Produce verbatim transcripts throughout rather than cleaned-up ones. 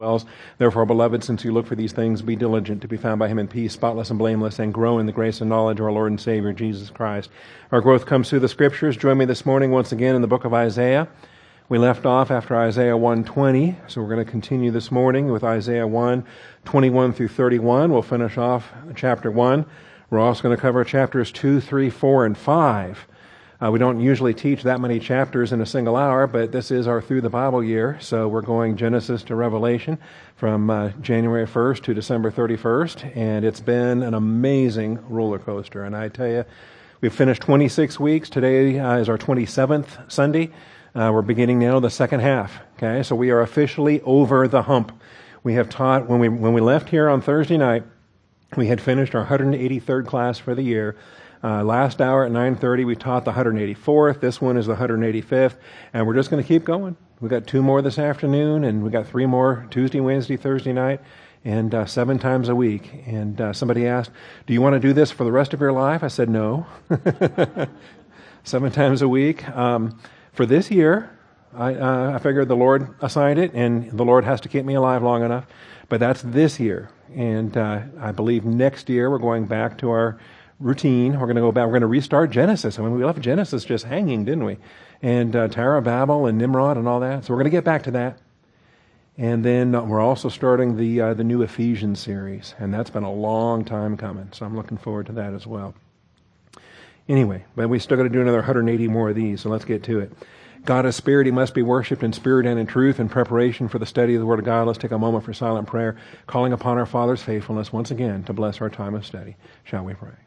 wells. Therefore, beloved, since you look for these things, be diligent to be found by him in peace, spotless and blameless, and grow in the grace and knowledge of our Lord and Savior, Jesus Christ. Our growth comes through the Scriptures. Join me this morning once again in the book of Isaiah. We left off after Isaiah one twenty, so we're going to continue this morning with Isaiah one twenty-one through thirty-one. We'll finish off chapter one. We're also going to cover chapters two, three, four, and five. Uh, we don't usually teach that many chapters in a single hour, but this is our Through the Bible year, so we're going Genesis to Revelation from uh, January first to December thirty-first, and it's been an amazing roller coaster. And I tell you, we've finished twenty-six weeks. Today uh, is our twenty-seventh Sunday. Uh, we're beginning now the second half. Okay, so we are officially over the hump. We have taught, when we when we left here on Thursday night, we had finished our one hundred eighty-third class for the year. Uh, last hour at nine thirty, we taught the one hundred eighty-fourth. This one is the one hundred eighty-fifth. And we're just going to keep going. We've got two more this afternoon, and we've got three more Tuesday, Wednesday, Thursday night, and uh, seven times a week. And uh, somebody asked, do you want to do this for the rest of your life? I said, no. Seven times a week. Um, for this year, I, uh, I figured the Lord assigned it, and the Lord has to keep me alive long enough. But that's this year. And uh, I believe next year we're going back to our routine. We're going to go back. We're going to restart Genesis. I mean, we left Genesis just hanging, didn't we? And uh, Tower of Babel and Nimrod and all that. So we're going to get back to that. And then uh, we're also starting the uh, the new Ephesians series, and that's been a long time coming. So I'm looking forward to that as well. Anyway, but we still got to do another one hundred eighty more of these. So let's get to it. God is spirit. He must be worshipped in spirit and in truth. In preparation for the study of the Word of God, let's take a moment for silent prayer, calling upon our Father's faithfulness once again to bless our time of study. Shall we pray?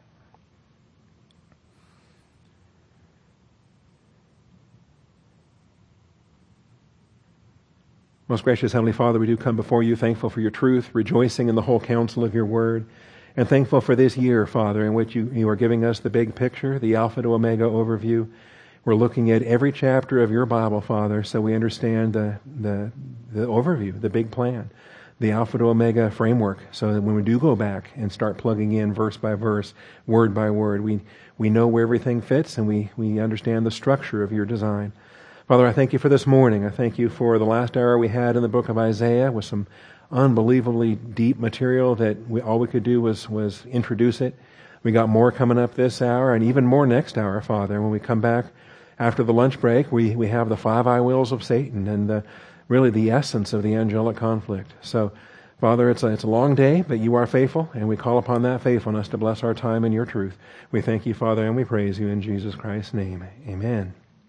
Most gracious Heavenly Father, we do come before you thankful for your truth, rejoicing in the whole counsel of your word, and thankful for this year, Father, in which you, you are giving us the big picture, the Alpha to Omega overview. We're looking at every chapter of your Bible, Father, so we understand the, the, the overview, the big plan, the Alpha to Omega framework, so that when we do go back and start plugging in verse by verse, word by word, we, we know where everything fits, and we, we understand the structure of your design. Father, I thank you for this morning. I thank you for the last hour we had in the book of Isaiah with some unbelievably deep material that we, all we could do was, was introduce it. We got more coming up this hour and even more next hour, Father. When we come back after the lunch break, we, we have the five I wills of Satan and the, really the essence of the angelic conflict. So, Father, it's a, it's a long day, but you are faithful, and we call upon that faithfulness to bless our time in your truth. We thank you, Father, and we praise you in Jesus Christ's name. Amen.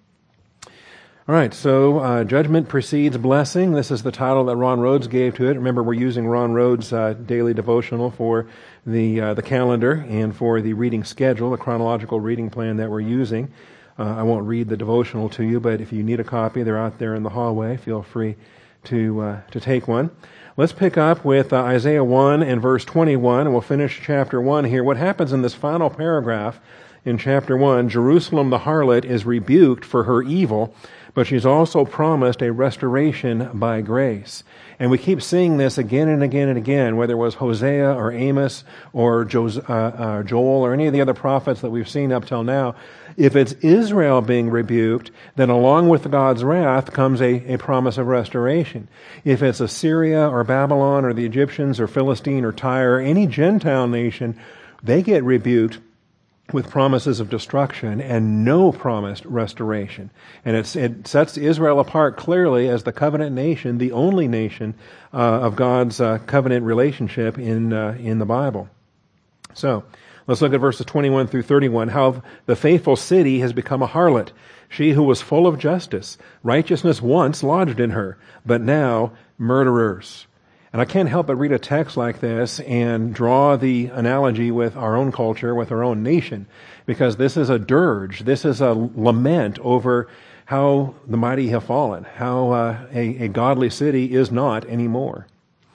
All right, so uh, Judgment Precedes Blessing. This is the title that Ron Rhodes gave to it. Remember, we're using Ron Rhodes' uh, daily devotional for the uh, the calendar and for the reading schedule, the chronological reading plan that we're using. Uh, I won't read the devotional to you, but if you need a copy, they're out there in the hallway. Feel free to uh, to take one. Let's pick up with uh, Isaiah one and verse twenty-one, and we'll finish chapter one here. What happens in this final paragraph in chapter one, Jerusalem the harlot is rebuked for her evil, but she's also promised a restoration by grace. And we keep seeing this again and again and again, whether it was Hosea or Amos or Joel or any of the other prophets that we've seen up till now. If it's Israel being rebuked, then along with God's wrath comes a, a promise of restoration. If it's Assyria or Babylon or the Egyptians or Philistine or Tyre or any Gentile nation, they get rebuked with promises of destruction and no promised restoration. And it's, it sets Israel apart clearly as the covenant nation, the only nation uh, of God's uh, covenant relationship in uh, in the Bible. So, let's look at verses twenty-one through thirty-one. How the faithful city has become a harlot, she who was full of justice. Righteousness once lodged in her, but now murderers. And I can't help but read a text like this and draw the analogy with our own culture, with our own nation, because this is a dirge. This is a lament over how the mighty have fallen, how uh, a, a godly city is not anymore.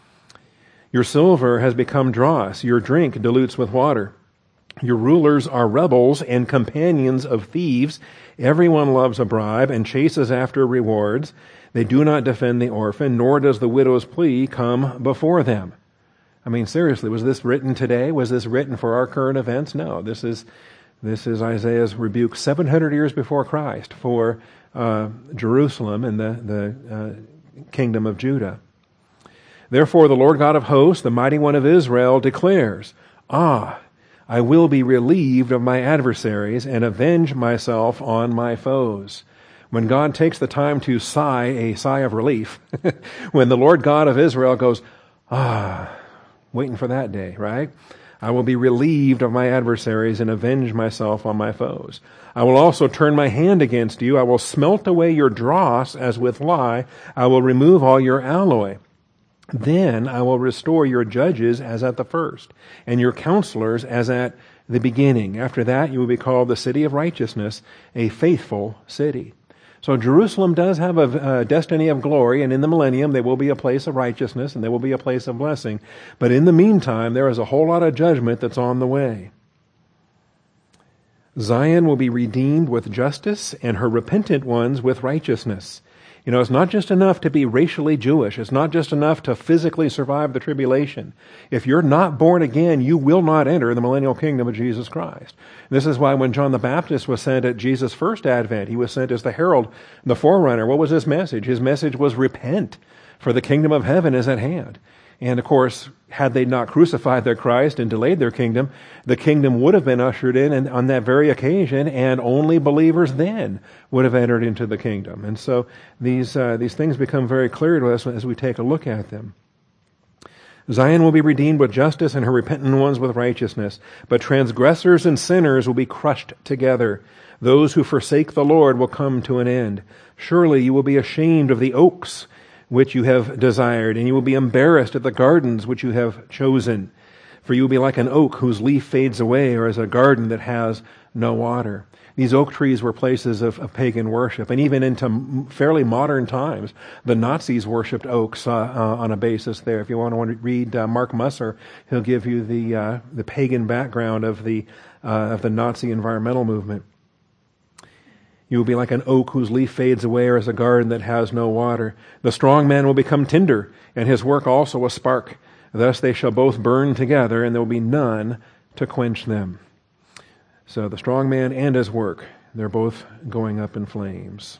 Your silver has become dross. Your drink dilutes with water. Your rulers are rebels and companions of thieves. Everyone loves a bribe and chases after rewards. They do not defend the orphan, nor does the widow's plea come before them. I mean, seriously, was this written today? Was this written for our current events? No, this is this is Isaiah's rebuke seven hundred years before Christ for uh, Jerusalem and the, the uh, kingdom of Judah. Therefore the Lord God of hosts, the mighty one of Israel, declares, Ah, I will be relieved of my adversaries and avenge myself on my foes. When God takes the time to sigh a sigh of relief, when the Lord God of Israel goes, ah, waiting for that day, right? I will be relieved of my adversaries and avenge myself on my foes. I will also turn my hand against you. I will smelt away your dross as with lye. I will remove all your alloy. Then I will restore your judges as at the first, and your counselors as at the beginning. After that, you will be called the city of righteousness, a faithful city. So Jerusalem does have a, a destiny of glory, and in the millennium there will be a place of righteousness, and there will be a place of blessing. But in the meantime, there is a whole lot of judgment that's on the way. Zion will be redeemed with justice, and her repentant ones with righteousness. You know, it's not just enough to be racially Jewish. It's not just enough to physically survive the tribulation. If you're not born again, you will not enter the millennial kingdom of Jesus Christ. This is why when John the Baptist was sent at Jesus' first advent, he was sent as the herald, the forerunner. What was his message? His message was repent, for the kingdom of heaven is at hand. And of course, had they not crucified their Christ and delayed their kingdom, the kingdom would have been ushered in and on that very occasion, and only believers then would have entered into the kingdom. And so these uh, these things become very clear to us as we take a look at them. Zion will be redeemed with justice, and her repentant ones with righteousness. But transgressors and sinners will be crushed together. Those who forsake the Lord will come to an end. Surely you will be ashamed of the oaks which you have desired, and you will be embarrassed at the gardens which you have chosen. For you will be like an oak whose leaf fades away, or as a garden that has no water. These oak trees were places of, of pagan worship, and even into fairly modern times, the Nazis worshipped oaks uh, uh, on a basis there. If you want to read uh, Mark Musser, he'll give you the uh, the pagan background of the uh, of the Nazi environmental movement. You will be like an oak whose leaf fades away, or as a garden that has no water. The strong man will become tinder, and his work also a spark. Thus they shall both burn together, and there will be none to quench them. So the strong man and his work, they're both going up in flames.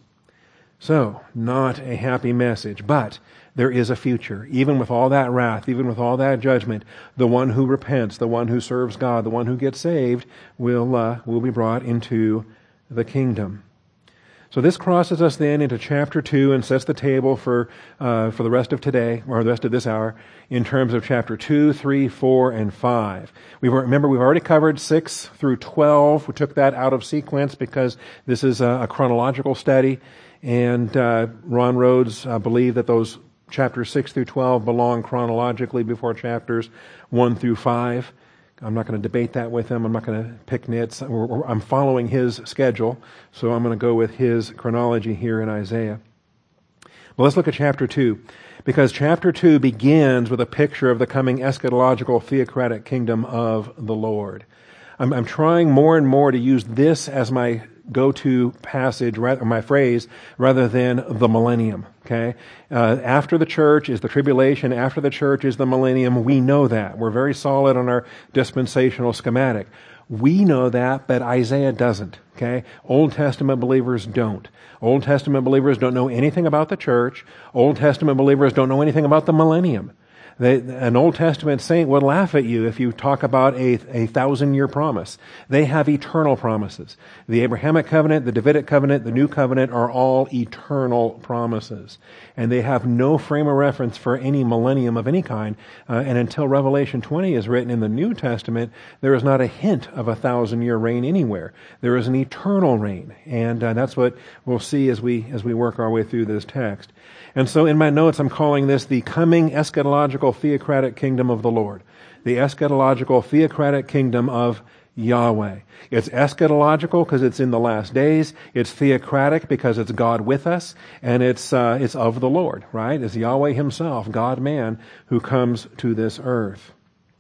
So, not a happy message, but there is a future. Even with all that wrath, even with all that judgment, the one who repents, the one who serves God, the one who gets saved, will uh, will be brought into the kingdom. So this crosses us then into chapter two and sets the table for uh, for the rest of today, or the rest of this hour, in terms of chapter two, three, four, and five. We were, remember, we've already covered six through twelve. We took that out of sequence because this is a, a chronological study, and uh, Ron Rhodes uh, believed that those chapters six through twelve belong chronologically before chapters one through five. I'm not going to debate that with him. I'm not going to pick nits. I'm following his schedule, so I'm going to go with his chronology here in Isaiah. Well, let's look at chapter two, because chapter two begins with a picture of the coming eschatological theocratic kingdom of the Lord. I'm, I'm trying more and more to use this as my go-to passage, or my phrase, rather than the millennium. Okay, uh, after the church is the tribulation. After the church is the millennium. We know that. We're very solid on our dispensational schematic. We know that, but Isaiah doesn't. Okay, Old Testament believers don't. Old Testament believers don't know anything about the church. Old Testament believers don't know anything about the millennium. They, an Old Testament saint would laugh at you if you talk about a, a thousand-year promise. They have eternal promises. The Abrahamic covenant, the Davidic covenant, the New covenant are all eternal promises. And they have no frame of reference for any millennium of any kind. Uh, and until Revelation twenty is written in the New Testament, there is not a hint of a thousand-year reign anywhere. There is an eternal reign. And uh, that's what we'll see as we as we work our way through this text. And so in my notes, I'm calling this the coming eschatological theocratic kingdom of the Lord. The eschatological theocratic kingdom of Yahweh. It's eschatological because it's in the last days. It's theocratic because it's God with us. And it's uh, it's of the Lord, right? It's Yahweh himself, God-man, who comes to this earth.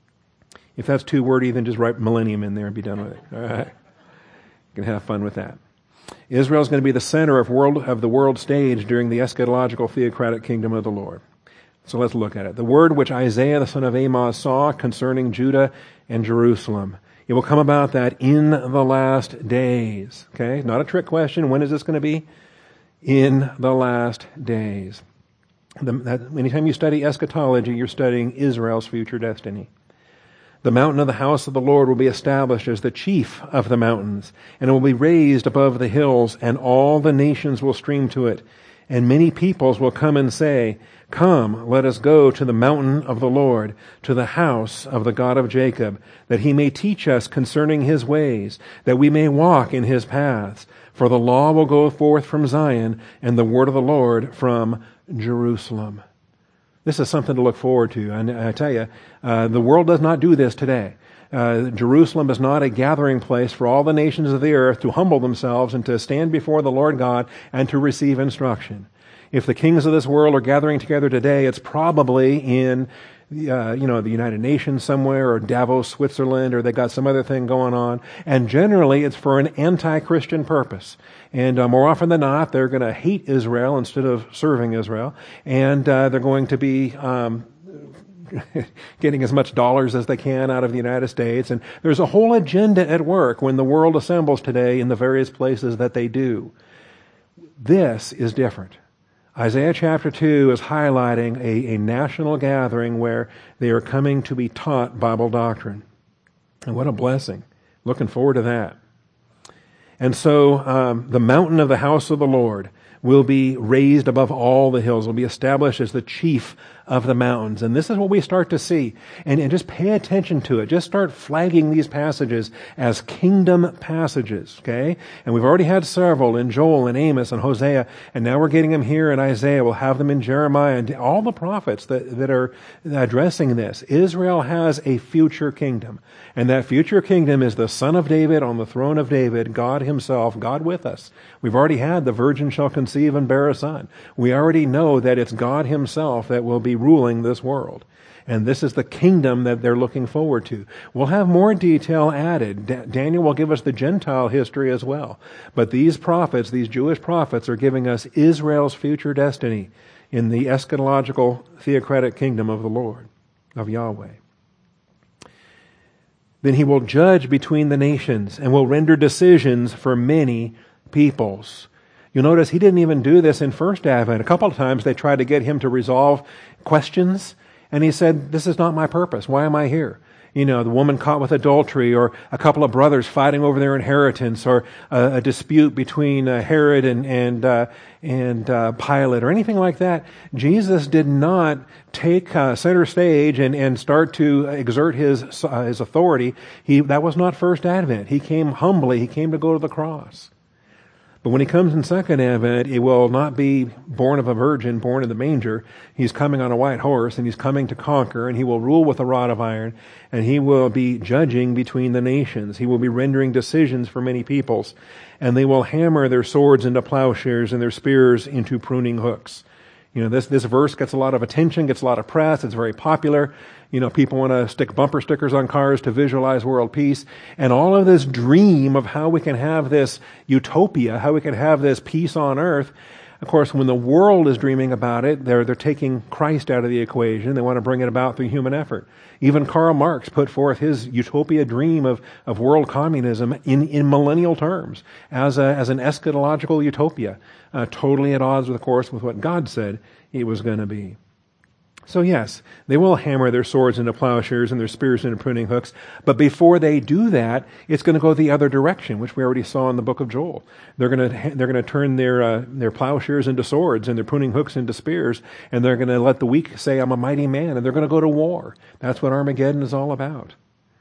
If that's too wordy, then just write millennium in there and be done with it. All right? You can have fun with that. Israel is going to be the center of world of the world stage during the eschatological theocratic kingdom of the Lord. So let's look at it. The word which Isaiah the son of Amoz saw concerning Judah and Jerusalem. It will come about that in the last days. Okay? Not a trick question. When is this going to be? In the last days. The, that, anytime you study eschatology, you're studying Israel's future destiny. The mountain of the house of the Lord will be established as the chief of the mountains, and it will be raised above the hills, and all the nations will stream to it. And many peoples will come and say, Come, let us go to the mountain of the Lord, to the house of the God of Jacob, that he may teach us concerning his ways, that we may walk in his paths. For the law will go forth from Zion, and the word of the Lord from Jerusalem. This is something to look forward to. And I tell you, uh, the world does not do this today. Uh, Jerusalem is not a gathering place for all the nations of the earth to humble themselves and to stand before the Lord God and to receive instruction. If the kings of this world are gathering together today, it's probably in Uh, you know, the United Nations somewhere, or Davos, Switzerland, or they got some other thing going on. And generally, it's for an anti-Christian purpose. And uh, more often than not, they're going to hate Israel instead of serving Israel. And uh, they're going to be um, getting as much dollars as they can out of the United States. And there's a whole agenda at work when the world assembles today in the various places that they do. This is different. Isaiah chapter two is highlighting a, a national gathering where they are coming to be taught Bible doctrine. And what a blessing. Looking forward to that. And so um, the mountain of the house of the Lord will be raised above all the hills, will be established as the chief of the mountains. And this is what we start to see. And, and just pay attention to it. Just start flagging these passages as kingdom passages, okay? And we've already had several in Joel and Amos and Hosea, and now we're getting them here in Isaiah. We'll have them in Jeremiah and all the prophets that, that are addressing this. Israel has a future kingdom. And that future kingdom is the Son of David on the throne of David, God himself, God with us. We've already had the virgin shall conceive and bear a son. We already know that it's God himself that will be ruling this world. And this is the kingdom that they're looking forward to. We'll have more detail added. Da- Daniel will give us the Gentile history as well. But these prophets, these Jewish prophets, are giving us Israel's future destiny in the eschatological theocratic kingdom of the Lord, of Yahweh. Then he will judge between the nations and will render decisions for many peoples. You'll notice he didn't even do this in First Advent. A couple of times they tried to get him to resolve questions, and he said, this is not my purpose. Why am I here? You know, the woman caught with adultery, or a couple of brothers fighting over their inheritance, or a, a dispute between uh, Herod and and uh, and uh, Pilate, or anything like that. Jesus did not take uh, center stage and, and start to exert his uh, his authority. He that was not First Advent. He came humbly. He came to go to the cross. But when he comes in Second Advent, it will not be born of a virgin, born in the manger. He's coming on a white horse, and he's coming to conquer, and he will rule with a rod of iron, and he will be judging between the nations. He will be rendering decisions for many peoples, and they will hammer their swords into plowshares and their spears into pruning hooks. You know, this, this verse gets a lot of attention, gets a lot of press. It's very popular. You know, people want to stick bumper stickers on cars to visualize world peace. And all of this dream of how we can have this utopia, how we can have this peace on earth. Of course, when the world is dreaming about it, they're, they're taking Christ out of the equation. They want to bring it about through human effort. Even Karl Marx put forth his utopia dream of, of world communism in, in millennial terms as a, as an eschatological utopia, uh, totally at odds, with, of course, with what God said it was going to be. So yes, they will hammer their swords into plowshares and their spears into pruning hooks. But before they do that, it's going to go the other direction, which we already saw in the book of Joel. They're going to they're going to turn their uh, their plowshares into swords and their pruning hooks into spears, and they're going to let the weak say, "I'm a mighty man," and they're going to go to war. That's what Armageddon is all about.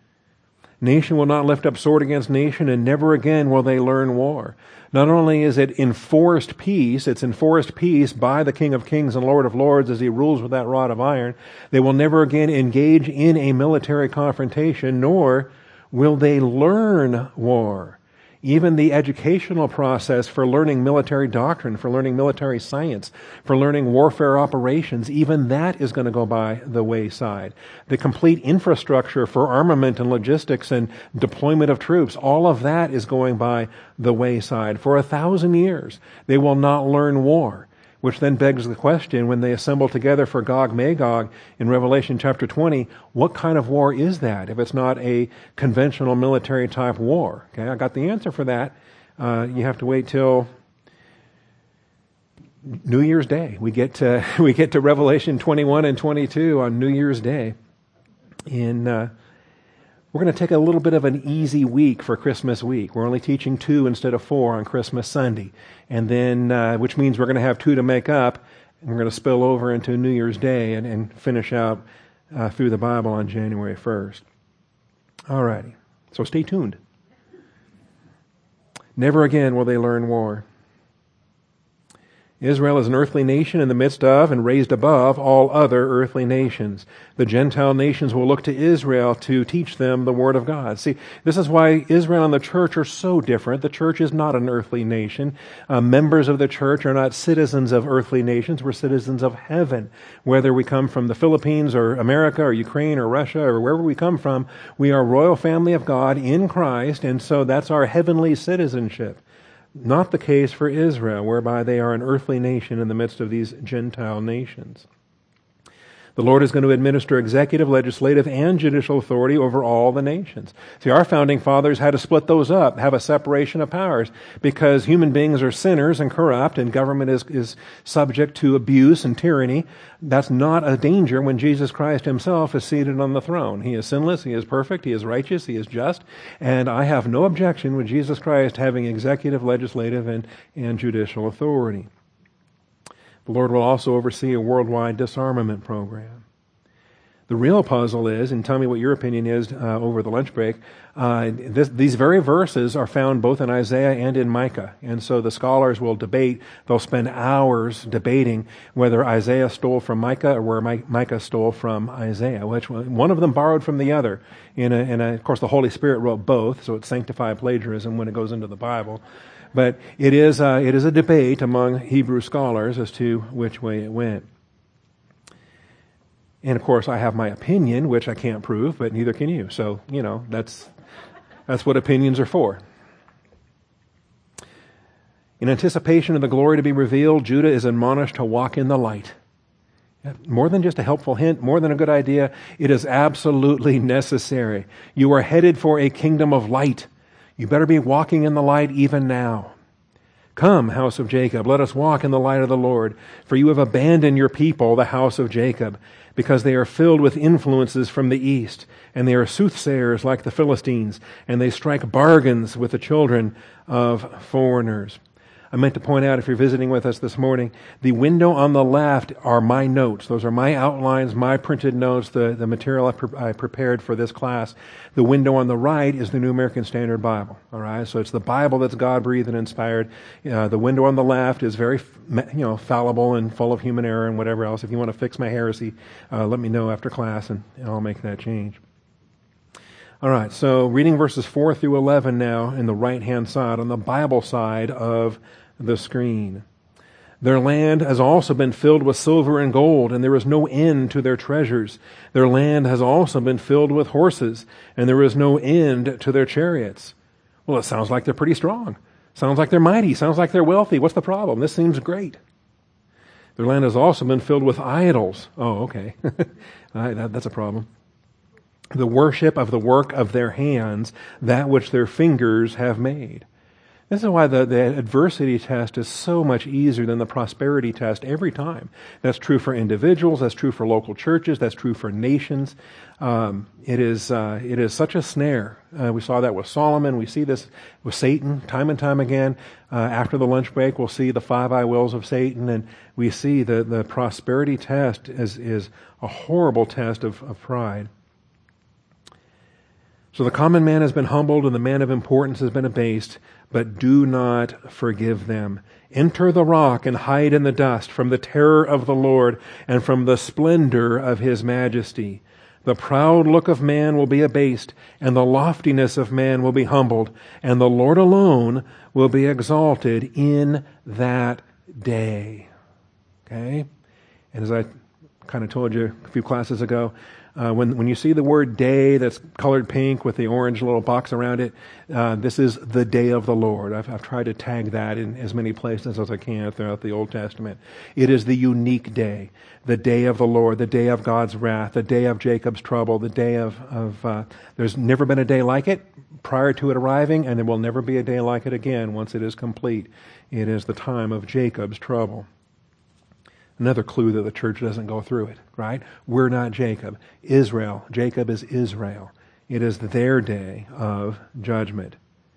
Nation will not lift up sword against nation, and never again will they learn war. Not only is it enforced peace, it's enforced peace by the King of Kings and Lord of Lords as he rules with that rod of iron. They will never again engage in a military confrontation, nor will they learn war. Even the educational process for learning military doctrine, for learning military science, for learning warfare operations, even that is going to go by the wayside. The complete infrastructure for armament and logistics and deployment of troops, all of that is going by the wayside. For a thousand years, they will not learn war. Which then begs the question, when they assemble together for Gog Magog in Revelation chapter twenty, what kind of war is that if it's not a conventional military type war? Okay, I got the answer for that. Uh, you have to wait till New Year's Day. We get to, we get to Revelation twenty-one and twenty-two on New Year's Day. And uh, we're going to take a little bit of an easy week for Christmas week. We're only teaching two instead of four on Christmas Sunday. And then, uh, which means we're going to have two to make up. And we're going to spill over into New Year's Day and, and finish out uh, through the Bible on January first. All righty. So stay tuned. Never again will they learn war. Israel is an earthly nation in the midst of and raised above all other earthly nations. The Gentile nations will look to Israel to teach them the Word of God. See, this is why Israel and the church are so different. The church is not an earthly nation. Uh, members of the church are not citizens of earthly nations. We're citizens of heaven. Whether we come from the Philippines or America or Ukraine or Russia or wherever we come from, we are a royal family of God in Christ, and so that's our heavenly citizenship. Not the case for Israel, whereby they are an earthly nation in the midst of these Gentile nations. The Lord is going to administer executive, legislative, and judicial authority over all the nations. See, our founding fathers had to split those up, have a separation of powers, because human beings are sinners and corrupt, and government is, is subject to abuse and tyranny. That's not a danger when Jesus Christ himself is seated on the throne. He is sinless, he is perfect, he is righteous, he is just, and I have no objection with Jesus Christ having executive, legislative, and, and judicial authority. The Lord will also oversee a worldwide disarmament program. The real puzzle is, and tell me what your opinion is uh, over the lunch break, uh, this, these very verses are found both in Isaiah and in Micah. And so the scholars will debate, they'll spend hours debating whether Isaiah stole from Micah or where Micah stole from Isaiah, which one of them borrowed from the other. In a, in a, of course, the Holy Spirit wrote both, so it's sanctified plagiarism when it goes into the Bible. But it is, uh, it is a debate among Hebrew scholars as to which way it went. And of course, I have my opinion, which I can't prove, but neither can you. So, you know, that's, that's what opinions are for. In anticipation of the glory to be revealed, Judah is admonished to walk in the light. More than just a helpful hint, more than a good idea, it is absolutely necessary. You are headed for a kingdom of light. You better be walking in the light even now. Come, house of Jacob, let us walk in the light of the Lord, for you have abandoned your people, the house of Jacob, because they are filled with influences from the east, and they are soothsayers like the Philistines, and they strike bargains with the children of foreigners. I meant to point out, if you're visiting with us this morning, the window on the left are my notes. Those are my outlines, my printed notes, the, the material I, pre- I prepared for this class. The window on the right is the New American Standard Bible. All right, so it's the Bible that's God-breathed and inspired. Uh, the window on the left is very, you know, fallible and full of human error and whatever else. If you want to fix my heresy, uh, let me know after class, and, and I'll make that change. All right, so reading verses four through eleven now in the right-hand side, on the Bible side of the screen. Their land has also been filled with silver and gold, and there is no end to their treasures. Their land has also been filled with horses, and there is no end to their chariots. Well, it sounds like they're pretty strong. Sounds like they're mighty. Sounds like they're wealthy. What's the problem? This seems great. Their land has also been filled with idols. Oh, okay. that, that's a problem. The worship of the work of their hands, that which their fingers have made. This is why the, the adversity test is so much easier than the prosperity test every time. That's true for individuals. That's true for local churches. That's true for nations. Um, it is uh, it is such a snare. Uh, we saw that with Solomon. We see this with Satan time and time again. Uh, after the lunch break, we'll see the five I wills of Satan, and we see the, the prosperity test is, is a horrible test of, of pride. So the common man has been humbled and the man of importance has been abased, but do not forgive them. Enter the rock and hide in the dust from the terror of the Lord and from the splendor of his majesty. The proud look of man will be abased, and the loftiness of man will be humbled, and the Lord alone will be exalted in that day. Okay? And as I kind of told you a few classes ago, Uh, when when you see the word day that's colored pink with the orange little box around it, uh, this is the day of the Lord. I've, I've tried to tag that in as many places as I can throughout the Old Testament. It is the unique day, the day of the Lord, the day of God's wrath, the day of Jacob's trouble, the day of, of uh, there's never been a day like it prior to it arriving, and there will never be a day like it again once it is complete. It is the time of Jacob's trouble. Another clue that the church doesn't go through it, right? We're not Jacob. Israel, Jacob is Israel. It is their day of judgment.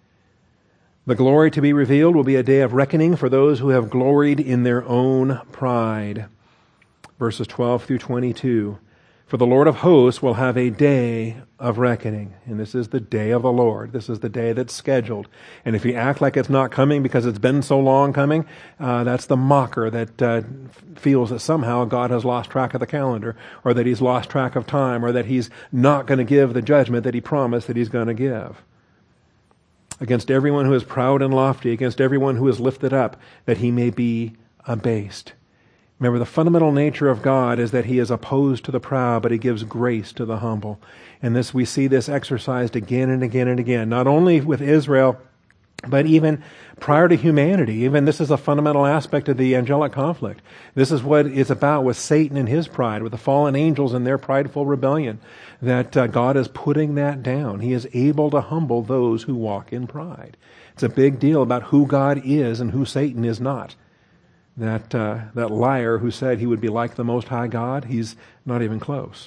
The glory to be revealed will be a day of reckoning for those who have gloried in their own pride. Verses twelve through twenty-two. For the Lord of hosts will have a day of reckoning. And this is the day of the Lord. This is the day that's scheduled. And if you act like it's not coming because it's been so long coming, uh, that's the mocker that uh, feels that somehow God has lost track of the calendar, or that he's lost track of time, or that he's not going to give the judgment that he promised that he's going to give. Against everyone who is proud and lofty, against everyone who is lifted up, that he may be abased. Remember, the fundamental nature of God is that he is opposed to the proud, but he gives grace to the humble. And this, we see this exercised again and again and again, not only with Israel, but even prior to humanity. Even this is a fundamental aspect of the angelic conflict. This is what it's about with Satan and his pride, with the fallen angels and their prideful rebellion, that uh, God is putting that down. He is able to humble those who walk in pride. It's a big deal about who God is and who Satan is not. That uh, that liar who said he would be like the Most High God, he's not even close.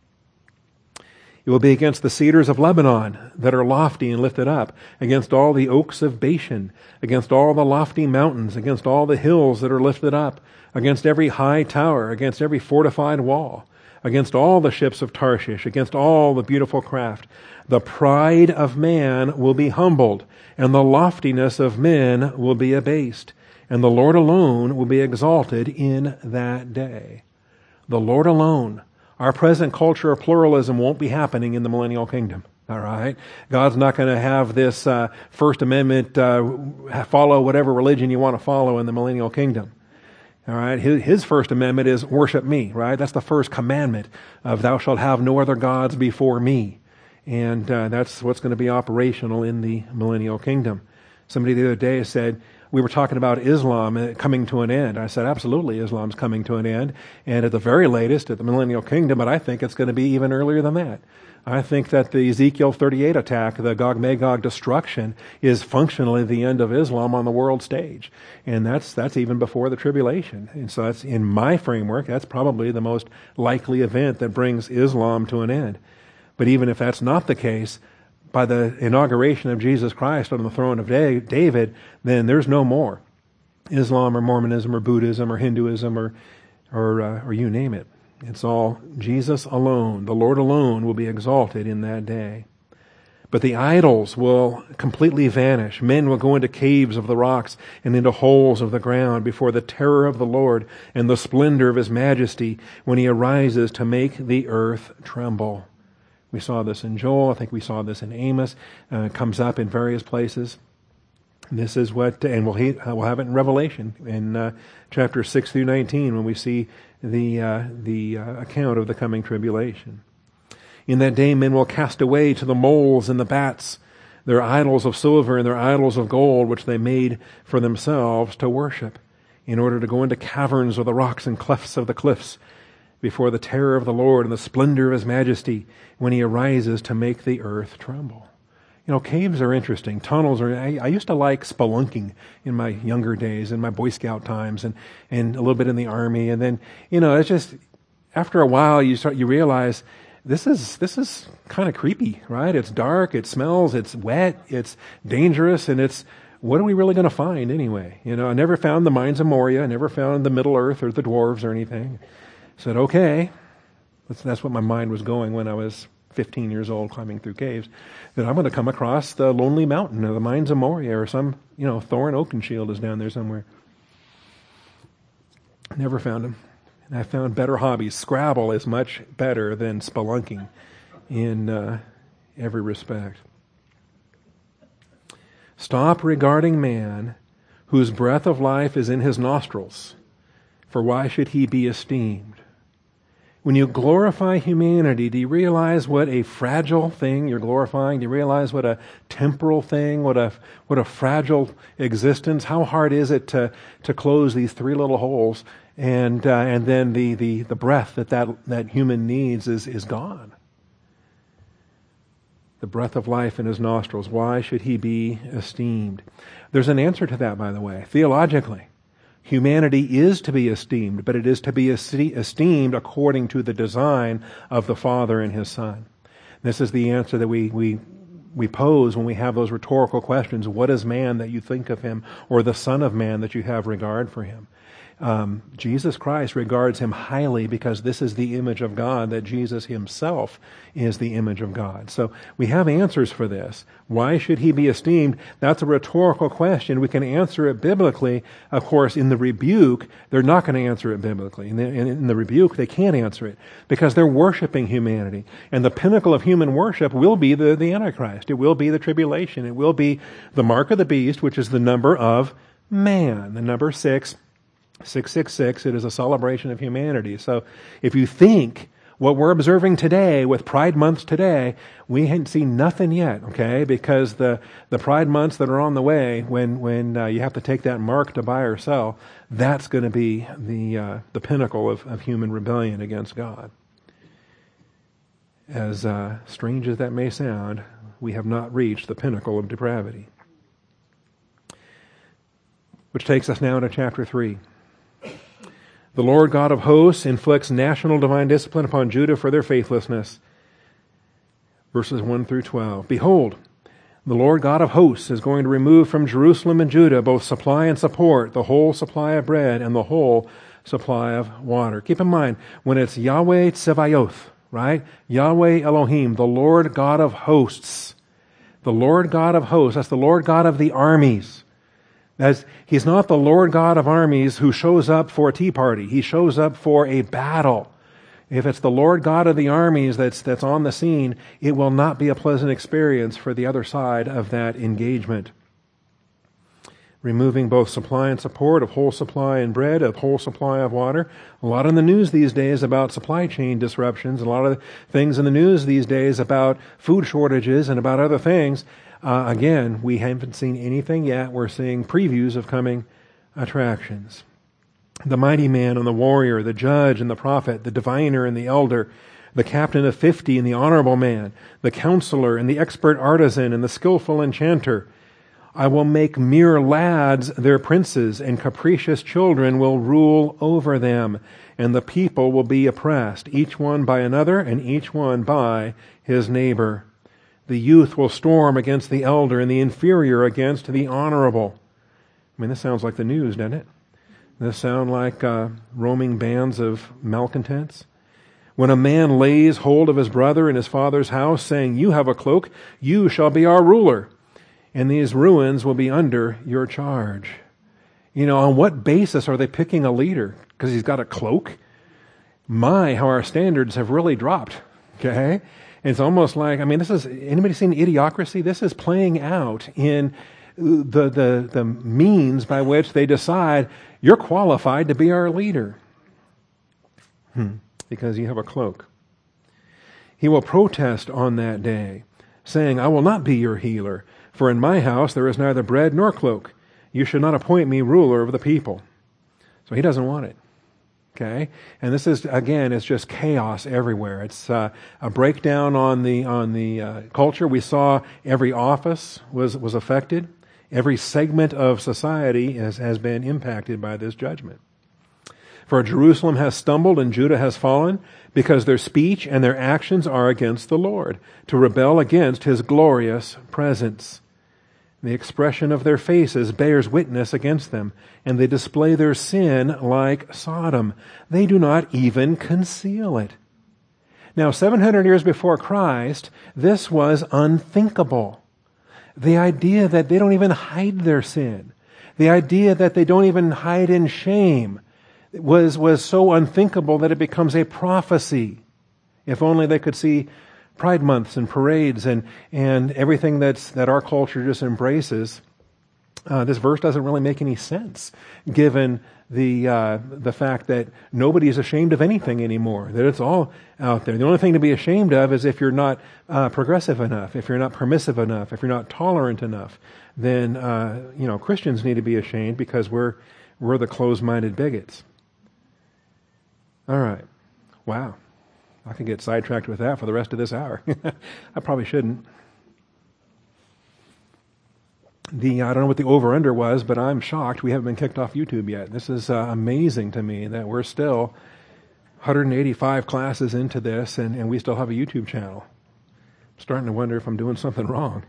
It will be against the cedars of Lebanon that are lofty and lifted up, against all the oaks of Bashan, against all the lofty mountains, against all the hills that are lifted up, against every high tower, against every fortified wall, against all the ships of Tarshish, against all the beautiful craft. The pride of man will be humbled, and the loftiness of men will be abased. And the Lord alone will be exalted in that day. The Lord alone. Our present culture of pluralism won't be happening in the millennial kingdom. All right? God's not going to have this uh, First Amendment, uh, follow whatever religion you want to follow in the millennial kingdom. All right? His, his First Amendment is worship me, right? That's the first commandment of thou shalt have no other gods before me. And uh, that's what's going to be operational in the millennial kingdom. Somebody the other day said, we were talking about Islam coming to an end. I said, absolutely, Islam's coming to an end. And at the very latest, at the millennial kingdom, but I think it's going to be even earlier than that. I think that the Ezekiel thirty-eight attack, the Gog-Magog destruction, is functionally the end of Islam on the world stage. And that's that's even before the tribulation. And so that's, in my framework, that's probably the most likely event that brings Islam to an end. But even if that's not the case, by the inauguration of Jesus Christ on the throne of David, then there's no more Islam or Mormonism or Buddhism or Hinduism or or, uh, or you name it. It's all Jesus alone. The Lord alone will be exalted in that day. But the idols will completely vanish. Men will go into caves of the rocks and into holes of the ground before the terror of the Lord and the splendor of his majesty when he arises to make the earth tremble. We saw this in Joel. I think we saw this in Amos. Uh, it comes up in various places. This is what, and we'll, he, we'll have it in Revelation in uh, chapter six through nineteen when we see the uh, the uh, account of the coming tribulation. In that day, men will cast away to the moles and the bats their idols of silver and their idols of gold, which they made for themselves to worship, in order to go into caverns of the rocks and clefts of the cliffs, before the terror of the Lord and the splendor of his majesty when he arises to make the earth tremble. You know, caves are interesting. Tunnels are, I, I used to like spelunking in my younger days, in my Boy Scout times, and, and a little bit in the Army. And then, you know, it's just, after a while you start, you realize this is, this is kind of creepy, right? It's dark, it smells, it's wet, it's dangerous, and it's, what are we really going to find anyway? You know, I never found the mines of Moria, I never found the Middle Earth or the dwarves or anything. Said, okay, that's, that's what my mind was going when I was fifteen years old climbing through caves, that I'm going to come across the Lonely Mountain or the Mines of Moria or some, you know, Thorin Oakenshield is down there somewhere. Never found him. And I found better hobbies. Scrabble is much better than spelunking in uh, every respect. Stop regarding man, whose breath of life is in his nostrils, for why should he be esteemed? When you glorify humanity, do you realize what a fragile thing you're glorifying? Do you realize what a temporal thing, what a what a fragile existence? How hard is it to to close these three little holes, and uh, and then the, the, the breath that, that that human needs is is gone. The breath of life in his nostrils. Why should he be esteemed? There's an answer to that, by the way, theologically. Humanity is to be esteemed, but it is to be esteemed according to the design of the Father and His Son. This is the answer that we, we, we pose when we have those rhetorical questions. What is man that you think of him, or the Son of Man that you have regard for him? Um, Jesus Christ regards him highly because this is the image of God, that Jesus himself is the image of God. So we have answers for this. Why should he be esteemed? That's a rhetorical question. We can answer it biblically. Of course, in the rebuke, they're not going to answer it biblically. In the, in the rebuke, they can't answer it because they're worshiping humanity. And the pinnacle of human worship will be the, the Antichrist. It will be the tribulation. It will be the mark of the beast, which is the number of man, the number six. six six six, it is a celebration of humanity. So if you think what we're observing today with Pride Months today, we haven't seen nothing yet, okay? Because the, the Pride Months that are on the way, when, when uh, you have to take that mark to buy or sell, that's going to be the, uh, the pinnacle of, of human rebellion against God. As uh, strange as that may sound, we have not reached the pinnacle of depravity. Which takes us now to chapter three. The Lord God of hosts inflicts national divine discipline upon Judah for their faithlessness. Verses one through twelve. Behold, the Lord God of hosts is going to remove from Jerusalem and Judah both supply and support, the whole supply of bread and the whole supply of water. Keep in mind, when it's Yahweh Tsevayoth, right? Yahweh Elohim, the Lord God of hosts. The Lord God of hosts, that's the Lord God of the armies. As he's not the Lord God of armies who shows up for a tea party. He shows up for a battle. If it's the Lord God of the armies that's that's on the scene, it will not be a pleasant experience for the other side of that engagement. Removing both supply and support of whole supply and bread, of whole supply of water. A lot in the news these days about supply chain disruptions. A lot of things in the news these days about food shortages and about other things. Uh, again, we haven't seen anything yet. We're seeing previews of coming attractions. The mighty man and the warrior, the judge and the prophet, the diviner and the elder, the captain of fifty and the honorable man, the counselor and the expert artisan and the skillful enchanter. I will make mere lads their princes, and capricious children will rule over them, and the people will be oppressed, each one by another and each one by his neighbor. The youth will storm against the elder, and the inferior against the honorable. I mean, this sounds like the news, doesn't it? Does this sound like uh, roaming bands of malcontents? When a man lays hold of his brother in his father's house, saying, "You have a cloak, you shall be our ruler, and these ruins will be under your charge." You know, on what basis are they picking a leader? Because he's got a cloak? My, how our standards have really dropped, okay? It's almost like, I mean, this is, anybody seen Idiocracy? This is playing out in the, the, the means by which they decide, you're qualified to be our leader. Hmm. Because you have a cloak. He will protest on that day, saying, "I will not be your healer, for in my house there is neither bread nor cloak. You should not appoint me ruler of the people." So he doesn't want it. Okay, and this is, again, it's just chaos everywhere. It's uh, a breakdown on the on the uh, culture. We saw every office was was affected. Every segment of society has, has been impacted by this judgment. For Jerusalem has stumbled and Judah has fallen, because their speech and their actions are against the Lord, to rebel against his glorious presence. The expression of their faces bears witness against them, and they display their sin like Sodom. They do not even conceal it. Now, seven hundred years before Christ, this was unthinkable. The idea that they don't even hide their sin, the idea that they don't even hide in shame, was, was so unthinkable that it becomes a prophecy. If only they could see Pride months and parades and, and everything that's, that our culture just embraces. Uh, this verse doesn't really make any sense, given the uh, the fact that nobody is ashamed of anything anymore, that it's all out there. The only thing to be ashamed of is if you're not uh, progressive enough, if you're not permissive enough, if you're not tolerant enough, then uh, you know Christians need to be ashamed because we're we're the closed-minded bigots. All right. Wow. I could get sidetracked with that for the rest of this hour. I probably shouldn't. the I don't know what the over-under was, but I'm shocked we haven't been kicked off YouTube yet. This is uh, amazing to me that we're still one hundred eighty-five classes into this, and, and we still have a YouTube channel. I'm starting to wonder if I'm doing something wrong.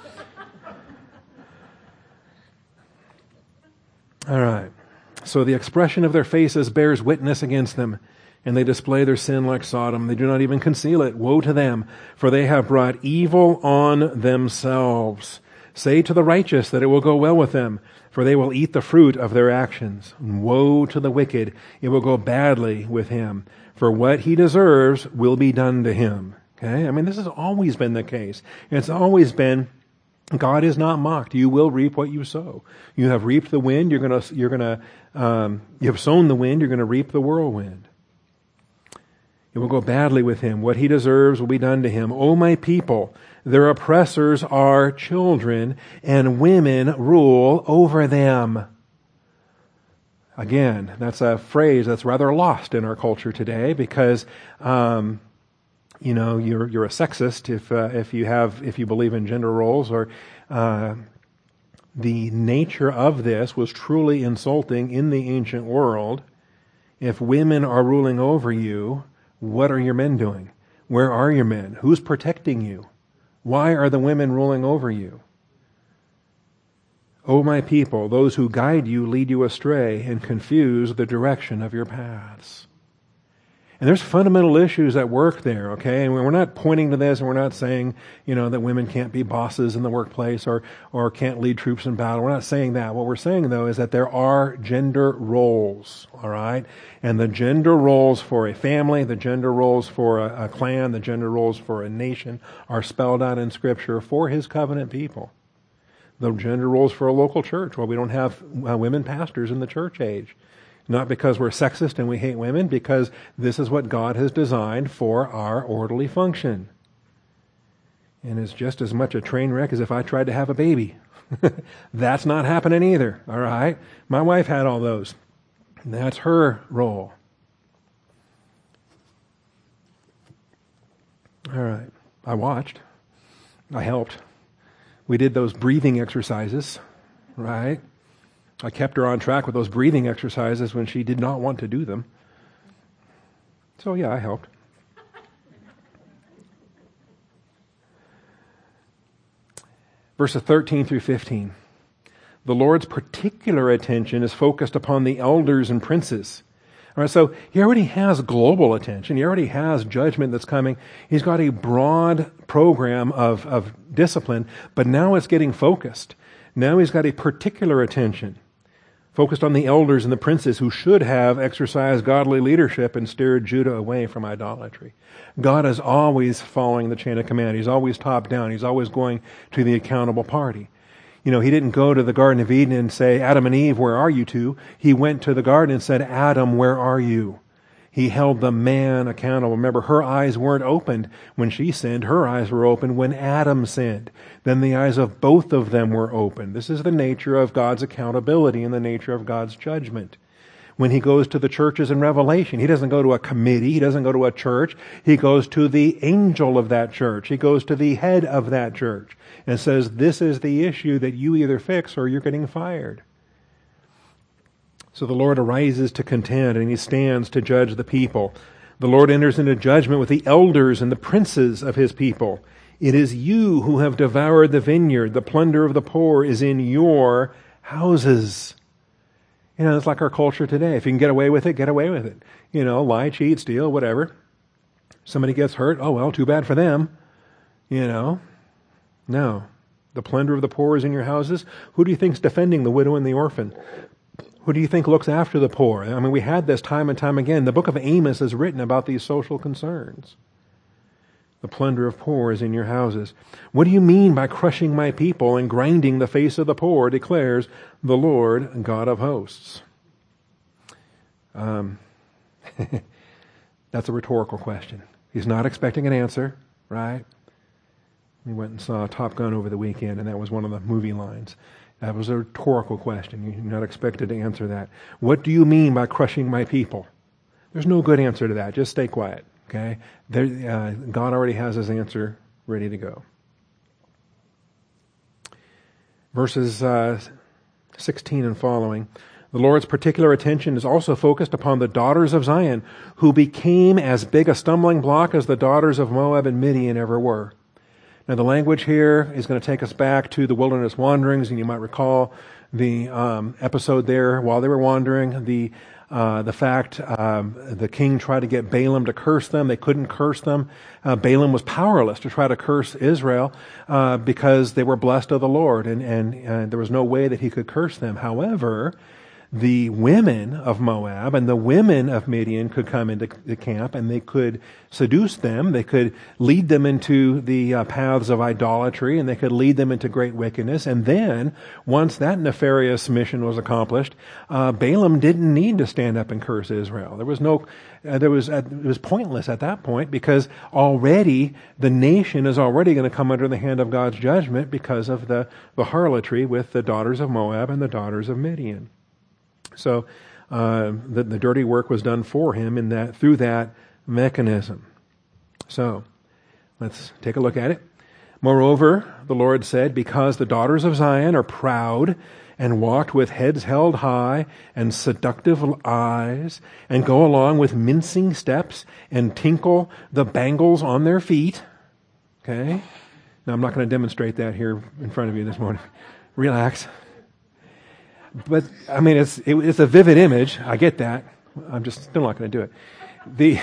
All right. So the expression of their faces bears witness against them, and they display their sin like Sodom. They do not even conceal it. Woe to them, for they have brought evil on themselves. Say to the righteous that it will go well with them, for they will eat the fruit of their actions. And woe to the wicked, it will go badly with him, for what he deserves will be done to him. Okay? I mean, this has always been the case. It's always been, God is not mocked. You will reap what you sow. You have reaped the wind. You're going to, you're going to, um, you have sown the wind. You're going to reap the whirlwind. It will go badly with him. What he deserves will be done to him. O my people, their oppressors are children, and women rule over them. Again, that's a phrase that's rather lost in our culture today because, um, you know, you're you're a sexist if uh, if you have if you believe in gender roles, or uh, the nature of this was truly insulting in the ancient world. If women are ruling over you, what are your men doing? Where are your men? Who's protecting you? Why are the women ruling over you? O my people, those who guide you lead you astray and confuse the direction of your paths. And there's fundamental issues at work there, okay? And we're not pointing to this, and we're not saying, you know, that women can't be bosses in the workplace or or can't lead troops in battle. We're not saying that. What we're saying, though, is that there are gender roles, all right? And the gender roles for a family, the gender roles for a, a clan, the gender roles for a nation are spelled out in Scripture for His covenant people. The gender roles for a local church. Well, we don't have uh, women pastors in the church age. Not because we're sexist and we hate women, because this is what God has designed for our orderly function. And it's just as much a train wreck as if I tried to have a baby. That's not happening either, all right? My wife had all those. That's her role. All right. I watched. I helped. We did those breathing exercises, right? I kept her on track with those breathing exercises when she did not want to do them. So yeah, I helped. Verses thirteen through fifteen. The Lord's particular attention is focused upon the elders and princes. All right, so He already has global attention. He already has judgment that's coming. He's got a broad program of, of discipline, but now it's getting focused. Now He's got a particular attention focused on the elders and the princes who should have exercised godly leadership and steered Judah away from idolatry. God is always following the chain of command. He's always top down. He's always going to the accountable party. You know, He didn't go to the Garden of Eden and say, Adam and Eve, where are you two? He went to the garden and said, Adam, where are you? He held the man accountable. Remember, her eyes weren't opened when she sinned. Her eyes were opened when Adam sinned. Then the eyes of both of them were opened. This is the nature of God's accountability and the nature of God's judgment. When He goes to the churches in Revelation, He doesn't go to a committee. He doesn't go to a church. He goes to the angel of that church. He goes to the head of that church and says, this is the issue that you either fix or you're getting fired. So the Lord arises to contend, and He stands to judge the people. The Lord enters into judgment with the elders and the princes of His people. It is you who have devoured the vineyard. The plunder of the poor is in your houses. You know, it's like our culture today. If you can get away with it, get away with it. You know, lie, cheat, steal, whatever. Somebody gets hurt, oh well, too bad for them. You know, no. The plunder of the poor is in your houses. Who do you think is defending the widow and the orphan? Who do you think looks after the poor? I mean, we had this time and time again. The book of Amos is written about these social concerns. The plunder of poor is in your houses. What do you mean by crushing my people and grinding the face of the poor, declares the Lord God of hosts? Um, that's a rhetorical question. He's not expecting an answer, right? We went and saw Top Gun over the weekend, and that was one of the movie lines. That was a rhetorical question. You're not expected to answer that. What do you mean by crushing my people? There's no good answer to that. Just stay quiet, okay? There, uh, God already has His answer ready to go. Verses uh, sixteen and following. The Lord's particular attention is also focused upon the daughters of Zion, who became as big a stumbling block as the daughters of Moab and Midian ever were. Now the language here is going to take us back to the wilderness wanderings, and you might recall the um, episode there while they were wandering, the uh, the fact um, the king tried to get Balaam to curse them. They couldn't curse them. Uh, Balaam was powerless to try to curse Israel uh, because they were blessed of the Lord, and, and uh, there was no way that he could curse them. However, the women of Moab and the women of Midian could come into the camp, and they could seduce them. They could lead them into the uh, paths of idolatry, and they could lead them into great wickedness. And then, once that nefarious mission was accomplished, uh, Balaam didn't need to stand up and curse Israel. There was no, uh, there was, uh, it was pointless at that point, because already the nation is already going to come under the hand of God's judgment because of the, the harlotry with the daughters of Moab and the daughters of Midian. So uh, the, the dirty work was done for him in that through that mechanism. So let's take a look at it. Moreover, the Lord said, because the daughters of Zion are proud and walk with heads held high and seductive eyes and go along with mincing steps and tinkle the bangles on their feet. Okay? Now, I'm not going to demonstrate that here in front of you this morning. Relax. But, I mean, it's it, it's a vivid image. I get that. I'm just still not going to do it. The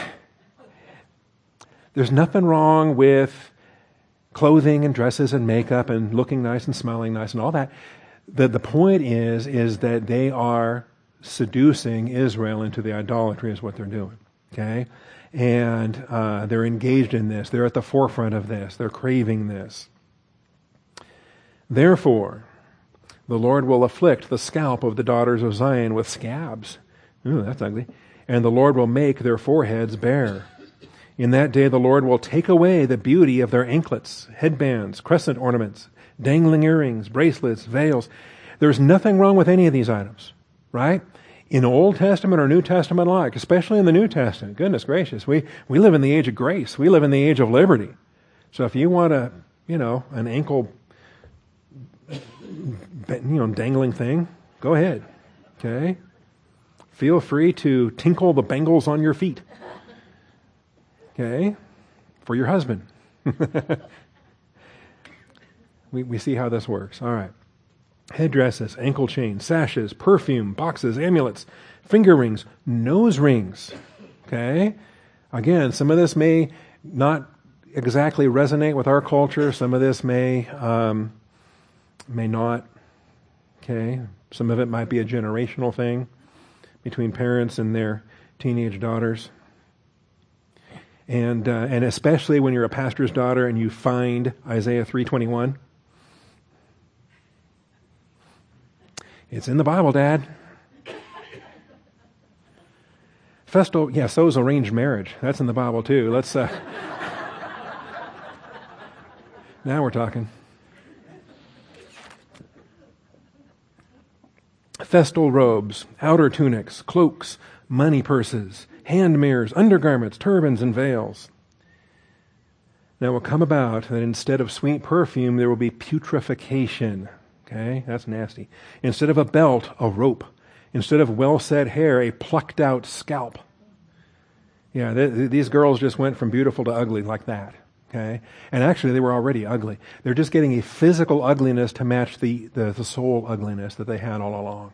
There's nothing wrong with clothing and dresses and makeup and looking nice and smelling nice and all that. The, the point is, is that they are seducing Israel into the idolatry is what they're doing. Okay? And uh, they're engaged in this. They're at the forefront of this. They're craving this. Therefore, the Lord will afflict the scalp of the daughters of Zion with scabs. Ooh, that's ugly. And the Lord will make their foreheads bare. In that day the Lord will take away the beauty of their anklets, headbands, crescent ornaments, dangling earrings, bracelets, veils. There's nothing wrong with any of these items, right? In Old Testament or New Testament alike, especially in the New Testament. Goodness gracious, we, we live in the age of grace. We live in the age of liberty. So if you want a, you know, an ankle you know, dangling thing, go ahead. Okay? Feel free to tinkle the bangles on your feet. Okay? For your husband. we, we see how this works. All right. Headdresses, ankle chains, sashes, perfume, boxes, amulets, finger rings, nose rings. Okay? Again, some of this may not exactly resonate with our culture. Some of this may um, may not. Okay, some of it might be a generational thing between parents and their teenage daughters, and uh, and especially when you're a pastor's daughter and you find Isaiah three twenty-one. It's in the Bible, Dad. Festal, yeah, so's arranged marriage. That's in the Bible too. Let's. Uh, now we're talking. Festal robes, outer tunics, cloaks, money purses, hand mirrors, undergarments, turbans, and veils. Now it will come about that instead of sweet perfume, there will be putrefaction. Okay, that's nasty. Instead of a belt, a rope. Instead of well-set hair, a plucked-out scalp. Yeah, th- th- these girls just went from beautiful to ugly like that. Okay, and actually they were already ugly. They're just getting a physical ugliness to match the, the, the soul ugliness that they had all along.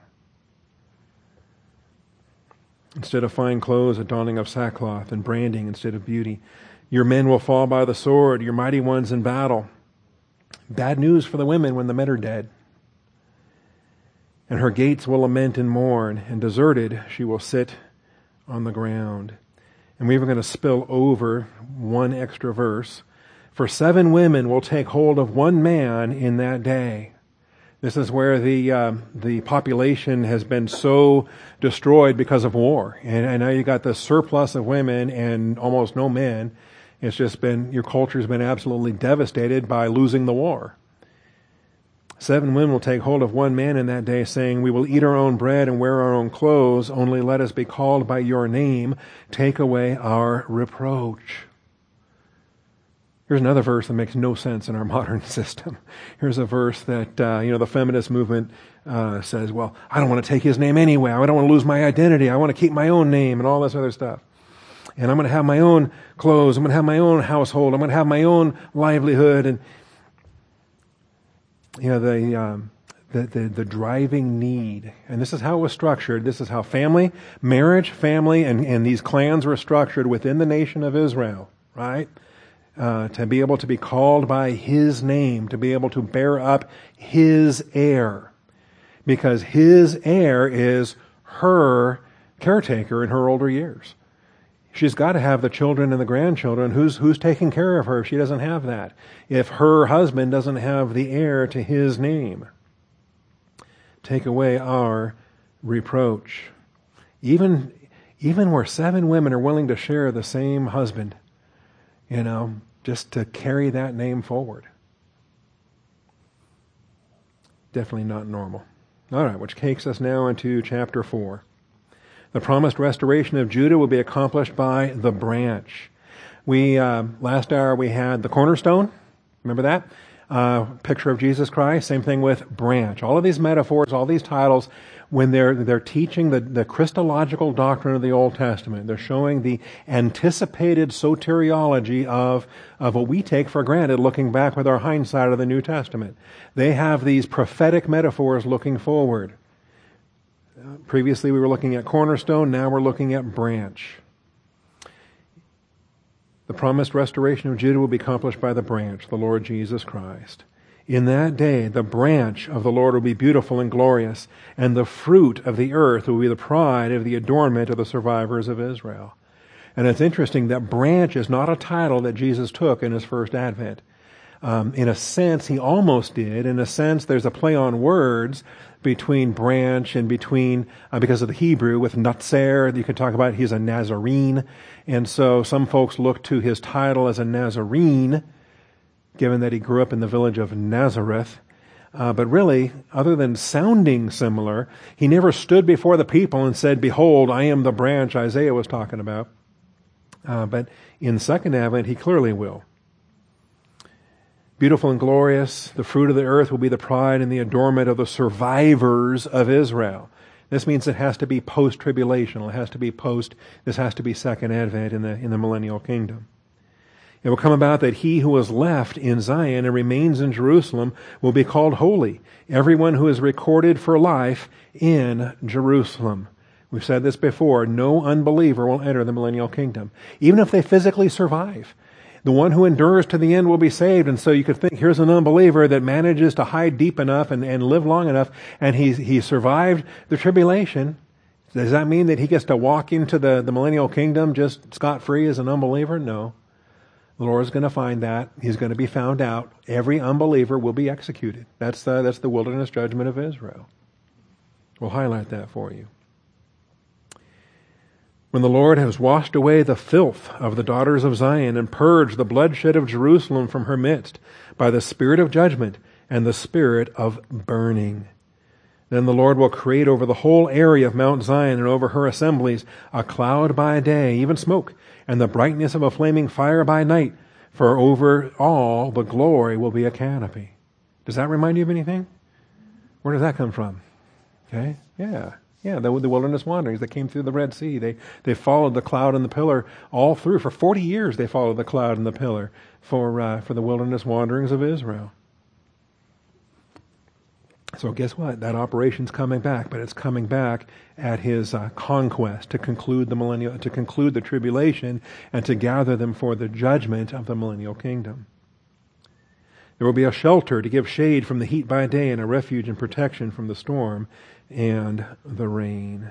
Instead of fine clothes, a donning of sackcloth, and branding instead of beauty. Your men will fall by the sword, your mighty ones in battle. Bad news for the women when the men are dead. And her gates will lament and mourn, and deserted she will sit on the ground. And we're going to spill over one extra verse. For seven women will take hold of one man in that day. This is where the uh, the population has been so destroyed because of war. And, and now you got the surplus of women and almost no men. It's just been, your culture's been absolutely devastated by losing the war. Seven women will take hold of one man in that day, saying, we will eat our own bread and wear our own clothes, only let us be called by your name. Take away our reproach. Here's another verse that makes no sense in our modern system. Here's a verse that, uh, you know, the feminist movement uh, says, well, I don't want to take his name anyway. I don't want to lose my identity. I want to keep my own name and all this other stuff. And I'm going to have my own clothes. I'm going to have my own household. I'm going to have my own livelihood. And, you know, the, um, the, the, the driving need. And this is how it was structured. This is how family, marriage, family, and, and these clans were structured within the nation of Israel, right? Uh, to be able to be called by his name, to be able to bear up his heir. Because his heir is her caretaker in her older years. She's got to have the children and the grandchildren. Who's, who's taking care of her if she doesn't have that? If her husband doesn't have the heir to his name. Take away our reproach. Even, even where seven women are willing to share the same husband, you know, just to carry that name forward. Definitely not normal. All right, which takes us now into chapter four. The promised restoration of Judah will be accomplished by the branch. We, uh, last hour we had the cornerstone. Remember that? Uh, picture of Jesus Christ. Same thing with branch. All of these metaphors, all these titles, when they're they're teaching the, the Christological doctrine of the Old Testament, they're showing the anticipated soteriology of, of what we take for granted looking back with our hindsight of the New Testament. They have these prophetic metaphors looking forward. Uh, previously we were looking at cornerstone, now we're looking at branch. The promised restoration of Judah will be accomplished by the branch, the Lord Jesus Christ. In that day, the branch of the Lord will be beautiful and glorious, and the fruit of the earth will be the pride of the adornment of the survivors of Israel. And it's interesting that branch is not a title that Jesus took in his first advent. Um, in a sense, he almost did. In a sense, there's a play on words between branch and between, uh, because of the Hebrew, with Natzer, you could talk about he's a Nazarene. And so some folks look to his title as a Nazarene, given that he grew up in the village of Nazareth. Uh, but really, other than sounding similar, he never stood before the people and said, behold, I am the branch Isaiah was talking about. Uh, but in Second Advent, he clearly will. Beautiful and glorious, the fruit of the earth will be the pride and the adornment of the survivors of Israel. This means it has to be post-tribulational. It has to be post, this has to be Second Advent in the, in the millennial kingdom. It will come about that he who is left in Zion and remains in Jerusalem will be called holy, everyone who is recorded for life in Jerusalem. We've said this before, no unbeliever will enter the millennial kingdom, even if they physically survive. The one who endures to the end will be saved. And so you could think, here's an unbeliever that manages to hide deep enough and, and live long enough, and he's, he survived the tribulation. Does that mean that he gets to walk into the, the millennial kingdom just scot-free as an unbeliever? No. The Lord is going to find that. He's going to be found out. Every unbeliever will be executed. That's the, that's the wilderness judgment of Israel. We'll highlight that for you. When the Lord has washed away the filth of the daughters of Zion and purged the bloodshed of Jerusalem from her midst by the spirit of judgment and the spirit of burning. Then the Lord will create over the whole area of Mount Zion and over her assemblies a cloud by day, even smoke, and the brightness of a flaming fire by night, for over all the glory will be a canopy. Does that remind you of anything? Where does that come from? Okay, yeah. Yeah, the, the wilderness wanderings that came through the Red Sea. They they followed the cloud and the pillar all through. For forty years they followed the cloud and the pillar for uh, for the wilderness wanderings of Israel. So guess what? That operation's coming back, but it's coming back at his uh, conquest to conclude the millennial, to conclude the tribulation and to gather them for the judgment of the millennial kingdom. There will be a shelter to give shade from the heat by day and a refuge and protection from the storm and the rain.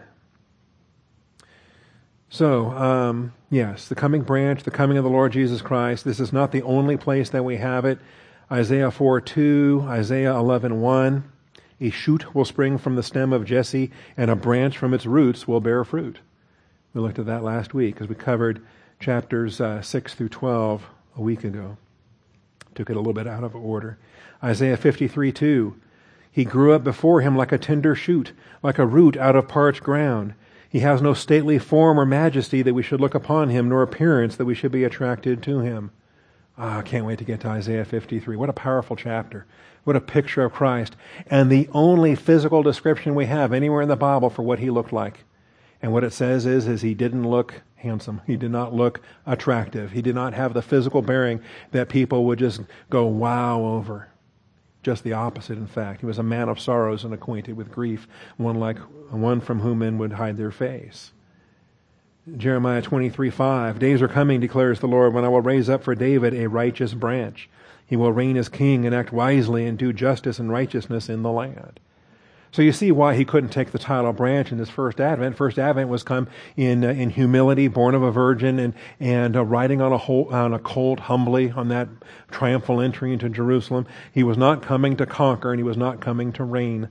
So, um, yes, the coming branch, the coming of the Lord Jesus Christ. This is not the only place that we have it. Isaiah four two, Isaiah eleven one. A shoot will spring from the stem of Jesse, and a branch from its roots will bear fruit. We looked at that last week as we covered chapters uh, six through twelve a week ago. Took it a little bit out of order. Isaiah fifty-three two. He grew up before him like a tender shoot, like a root out of parched ground. He has no stately form or majesty that we should look upon him, nor appearance that we should be attracted to him. Ah, I can't wait to get to Isaiah fifty-three. What a powerful chapter. What a picture of Christ. And the only physical description we have anywhere in the Bible for what he looked like. And what it says is, is he didn't look handsome. He did not look attractive. He did not have the physical bearing that people would just go wow over. Just the opposite, in fact. He was a man of sorrows and acquainted with grief, one like one from whom men would hide their face. Jeremiah twenty-three five, days are coming, declares the Lord, when I will raise up for David a righteous branch. He will reign as king and act wisely and do justice and righteousness in the land. So you see why he couldn't take the title branch in his first advent. First advent was come in uh, in humility, born of a virgin, and and uh, riding on a whole, on a colt humbly on that triumphal entry into Jerusalem. He was not coming to conquer, and he was not coming to reign.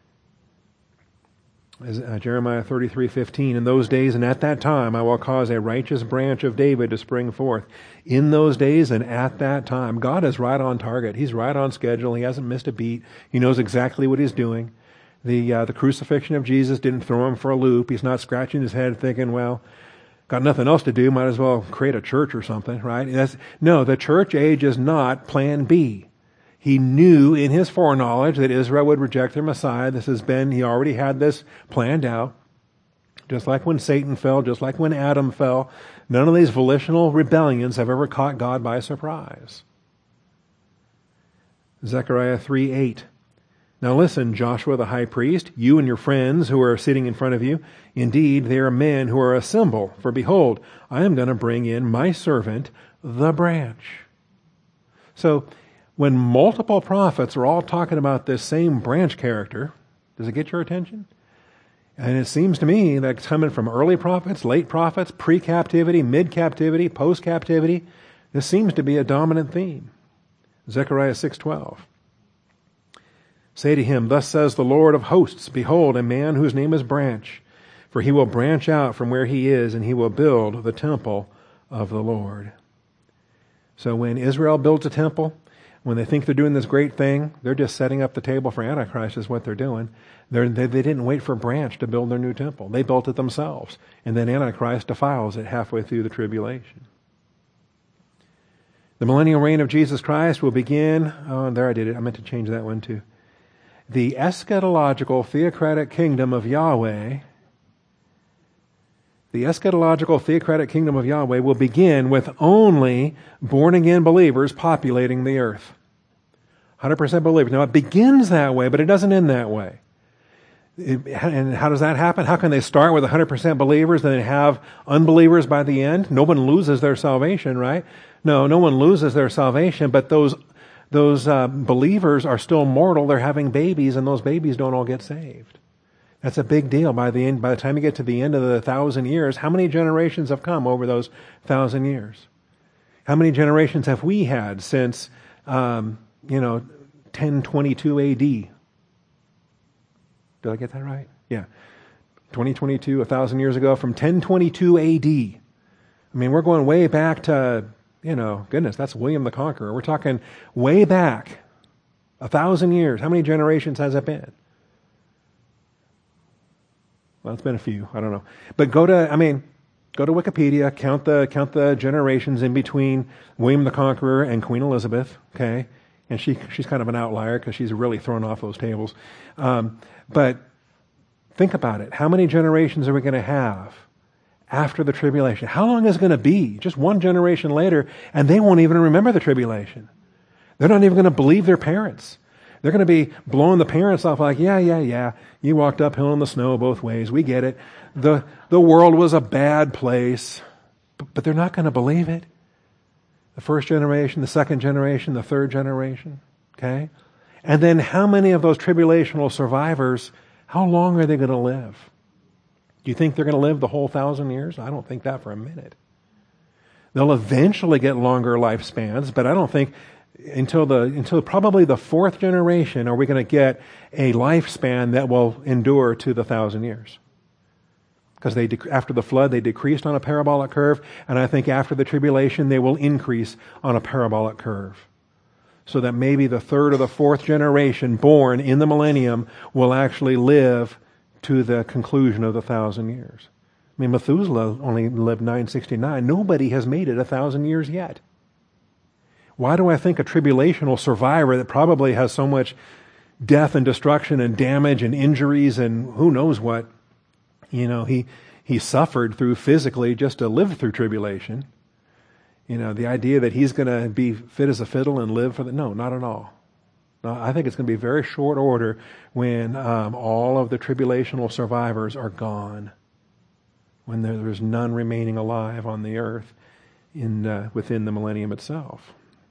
As, uh, Jeremiah thirty-three fifteen, in those days and at that time I will cause a righteous branch of David to spring forth. In those days and at that time. God is right on target. He's right on schedule. He hasn't missed a beat. He knows exactly what he's doing. The uh, the crucifixion of Jesus didn't throw him for a loop. He's not scratching his head thinking, well, got nothing else to do, might as well create a church or something, right? That's, no, the church age is not plan B. He knew in his foreknowledge that Israel would reject their Messiah. This has been, he already had this planned out. Just like when Satan fell, just like when Adam fell, none of these volitional rebellions have ever caught God by surprise. Zechariah three eight. Now listen, Joshua the high priest, you and your friends who are sitting in front of you, indeed they are men who are a symbol, for behold, I am going to bring in my servant, the branch. So, when multiple prophets are all talking about this same branch character, does it get your attention? And it seems to me that it's coming from early prophets, late prophets, pre-captivity, mid-captivity, post-captivity. This seems to be a dominant theme. Zechariah six twelve. Say to him, thus says the Lord of hosts, behold, a man whose name is Branch, for he will branch out from where he is, and he will build the temple of the Lord. So when Israel builds a temple, when they think they're doing this great thing, they're just setting up the table for Antichrist is what they're doing. They're, they, they didn't wait for Branch to build their new temple. They built it themselves. And then Antichrist defiles it halfway through the tribulation. The millennial reign of Jesus Christ will begin, oh, there I did it. I meant to change that one too. The eschatological theocratic kingdom of Yahweh, the eschatological theocratic kingdom of Yahweh will begin with only born-again believers populating the earth. one hundred percent believers. Now, it begins that way, but it doesn't end that way. It, and how does that happen? How can they start with one hundred percent believers and then have unbelievers by the end? No one loses their salvation, right? No, no one loses their salvation, but those those uh, believers are still mortal. They're having babies, and those babies don't all get saved. That's a big deal. By the end, by the time you get to the end of the thousand years, how many generations have come over those thousand years? How many generations have we had since, um, you know, ten twenty-two A D? Did I get that right? Yeah. twenty twenty-two, a thousand years ago, from ten twenty-two A D. I mean, we're going way back to, you know, goodness, that's William the Conqueror. We're talking way back, a thousand years. How many generations has it been? Well, it's been a few. I don't know. But go to, I mean, go to Wikipedia, count the count the generations in between William the Conqueror and Queen Elizabeth, okay? And she she's kind of an outlier because she's really thrown off those tables. Um, but think about it. How many generations are we going to have after the tribulation? How long is it going to be? Just one generation later, and they won't even remember the tribulation. They're not even going to believe their parents. They're going to be blowing the parents off like, yeah, yeah, yeah, you walked uphill in the snow both ways. We get it. The, the world was a bad place. But, but they're not going to believe it. The first generation, the second generation, the third generation. Okay? And then how many of those tribulational survivors, how long are they going to live? Do you think they're going to live the whole thousand years? I don't think that for a minute. They'll eventually get longer lifespans, but I don't think until the until probably the fourth generation are we going to get a lifespan that will endure to the thousand years. Because they after the flood they decreased on a parabolic curve, and I think after the tribulation they will increase on a parabolic curve. So that maybe the third or the fourth generation born in the millennium will actually live to the conclusion of the thousand years. I mean, Methuselah only lived nine sixty-nine. Nobody has made it a thousand years yet. Why do I think a tribulational survivor that probably has so much death and destruction and damage and injuries and who knows what, you know, he, he suffered through physically just to live through tribulation. You know, the idea that he's going to be fit as a fiddle and live for the, no, not at all. No, I think it's going to be very short order when um, all of the tribulational survivors are gone, when there, there's none remaining alive on the earth in uh, within the millennium itself.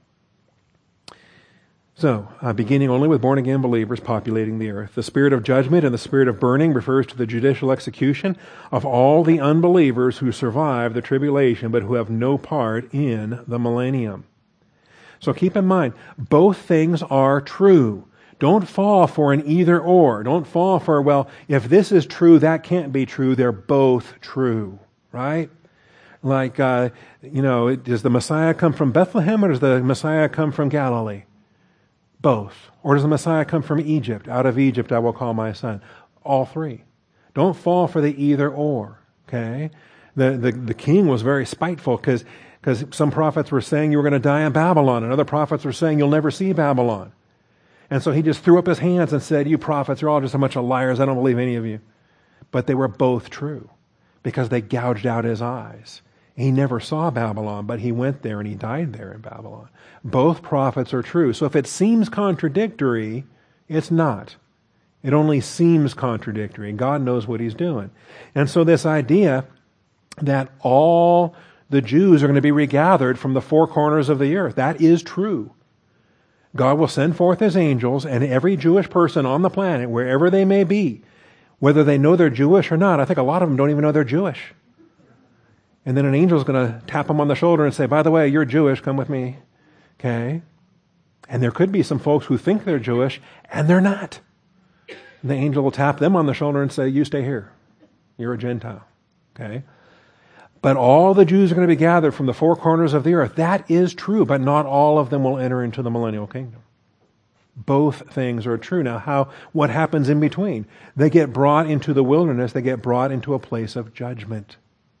So, uh, beginning only with born-again believers populating the earth. The spirit of judgment and the spirit of burning refers to the judicial execution of all the unbelievers who survive the tribulation but who have no part in the millennium. So keep in mind, both things are true. Don't fall for an either-or. Don't fall for, well, if this is true, that can't be true. They're both true, right? Like, uh, you know, does the Messiah come from Bethlehem or does the Messiah come from Galilee? Both. Or does the Messiah come from Egypt? Out of Egypt I will call my son. All three. Don't fall for the either or. Okay? The the, the king was very spiteful because because some prophets were saying you were going to die in Babylon, and other prophets were saying you'll never see Babylon. And so he just threw up his hands and said, you prophets are all just a bunch of liars. I don't believe any of you. But they were both true because they gouged out his eyes. He never saw Babylon, but he went there and he died there in Babylon. Both prophets are true. So if it seems contradictory, it's not. It only seems contradictory. God knows what he's doing. And so this idea that all the Jews are going to be regathered from the four corners of the earth, that is true. God will send forth his angels, and every Jewish person on the planet, wherever they may be, whether they know they're Jewish or not, I think a lot of them don't even know they're Jewish. And then an angel is going to tap them on the shoulder and say, by the way, you're Jewish, come with me. Okay? And there could be some folks who think they're Jewish, and they're not. And the angel will tap them on the shoulder and say, you stay here. You're a Gentile. Okay? But all the Jews are going to be gathered from the four corners of the earth. That is true, but not all of them will enter into the millennial kingdom. Both things are true. Now, how? What happens in between? They get brought into the wilderness. They get brought into a place of judgment.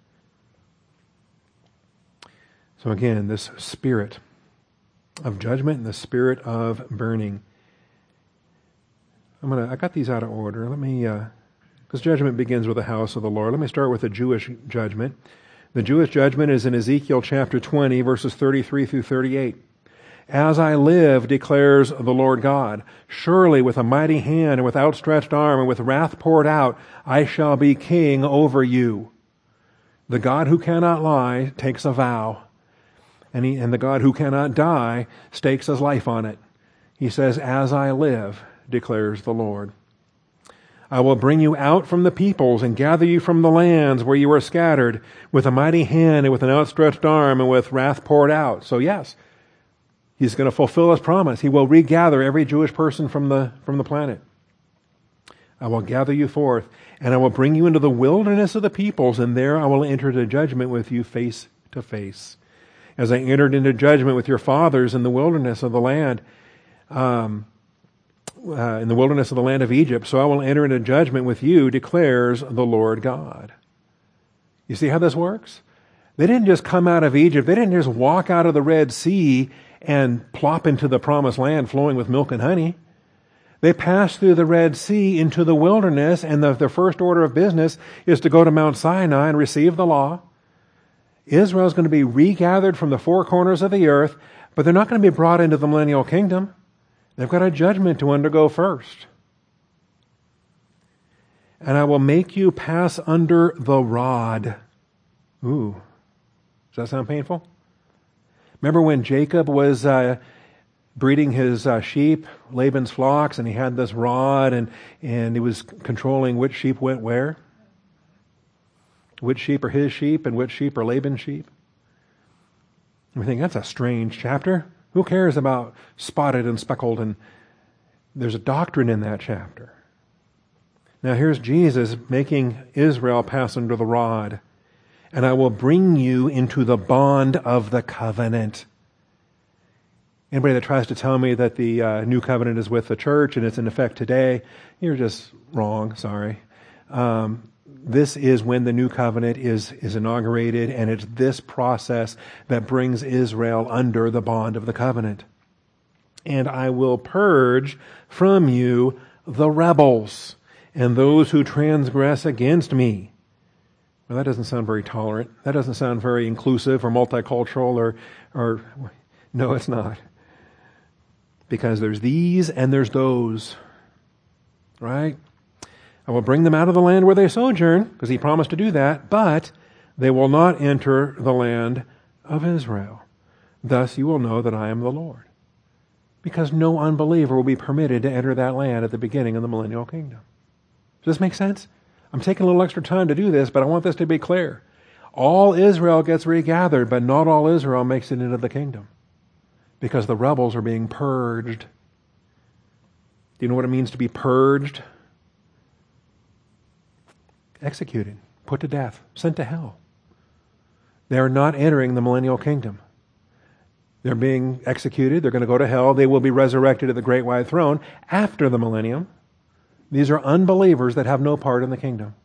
So again, this spirit of judgment and the spirit of burning. I'm gonna. I got these out of order. Let me, because uh, judgment begins with the house of the Lord. Let me start with the Jewish judgment. The Jewish judgment is in Ezekiel chapter twenty, verses thirty-three through thirty-eight. As I live, declares the Lord God, surely with a mighty hand and with outstretched arm and with wrath poured out, I shall be king over you. The God who cannot lie takes a vow. And, he, and the God who cannot die stakes his life on it. He says, as I live, declares the Lord. I will bring you out from the peoples and gather you from the lands where you are scattered with a mighty hand and with an outstretched arm and with wrath poured out. So yes, he's going to fulfill his promise. He will regather every Jewish person from the, from the planet. I will gather you forth and I will bring you into the wilderness of the peoples, and there I will enter into judgment with you face to face. As I entered into judgment with your fathers in the wilderness of the land, um, uh, in the wilderness of the land of Egypt, so I will enter into judgment with you, declares the Lord God. You see how this works? They didn't just come out of Egypt. They didn't just walk out of the Red Sea and plop into the promised land flowing with milk and honey. They passed through the Red Sea into the wilderness, and the, their first order of business is to go to Mount Sinai and receive the law. Israel is going to be regathered from the four corners of the earth, but they're not going to be brought into the millennial kingdom. They've got a judgment to undergo first. And I will make you pass under the rod. Ooh, does that sound painful? Remember when Jacob was uh, breeding his uh, sheep, Laban's flocks, and he had this rod, and, and he was controlling which sheep went where? Which sheep are his sheep and which sheep are Laban's sheep? And we think, that's a strange chapter. Who cares about spotted and speckled? And there's a doctrine in that chapter. Now here's Jesus making Israel pass under the rod. And I will bring you into the bond of the covenant. Anybody that tries to tell me that the uh, new covenant is with the church and it's in effect today, you're just wrong, sorry. Um, this is when the new covenant is, is inaugurated, and it's this process that brings Israel under the bond of the covenant. And I will purge from you the rebels and those who transgress against me. Well, that doesn't sound very tolerant. That doesn't sound very inclusive or multicultural or, or no, it's not. Because there's these and there's those, right? I will bring them out of the land where they sojourn, because he promised to do that, but they will not enter the land of Israel. Thus you will know that I am the Lord. Because no unbeliever will be permitted to enter that land at the beginning of the millennial kingdom. Does this make sense? I'm taking a little extra time to do this, but I want this to be clear. All Israel gets regathered, but not all Israel makes it into the kingdom. Because the rebels are being purged. Do you know what it means to be purged? Executed, put to death, sent to hell. They are not entering the millennial kingdom. They're being executed. They're going to go to hell. They will be resurrected at the great white throne after the millennium. These are unbelievers that have no part in the kingdom.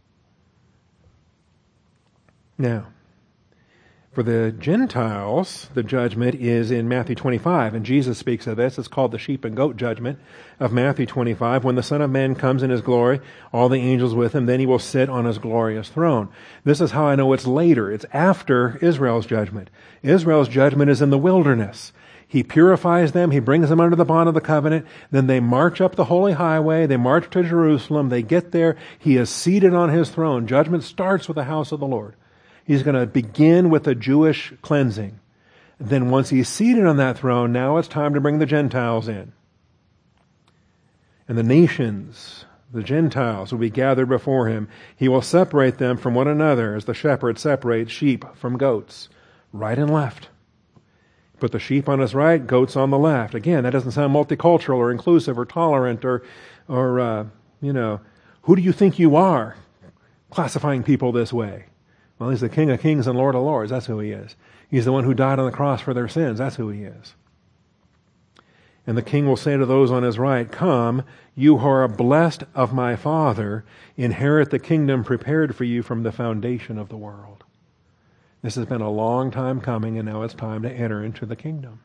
Now, for the Gentiles, the judgment is in Matthew twenty-five, and Jesus speaks of this. It's called the sheep and goat judgment of Matthew twenty-five. When the Son of Man comes in his glory, all the angels with him, then he will sit on his glorious throne. This is how I know it's later. It's after Israel's judgment. Israel's judgment is in the wilderness. He purifies them. He brings them under the bond of the covenant. Then they march up the holy highway. They march to Jerusalem. They get there. He is seated on his throne. Judgment starts with the house of the Lord. He's going to begin with a Jewish cleansing. Then once he's seated on that throne, now it's time to bring the Gentiles in. And the nations, the Gentiles, will be gathered before him. He will separate them from one another as the shepherd separates sheep from goats, right and left. Put the sheep on his right, goats on the left. Again, that doesn't sound multicultural or inclusive or tolerant or, or uh, you know, who do you think you are, classifying people this way? Well, he's the King of Kings and Lord of Lords. That's who he is. He's the one who died on the cross for their sins. That's who he is. And the king will say to those on his right, "Come, you who are blessed of my Father, inherit the kingdom prepared for you from the foundation of the world." This has been a long time coming, and now it's time to enter into the kingdom.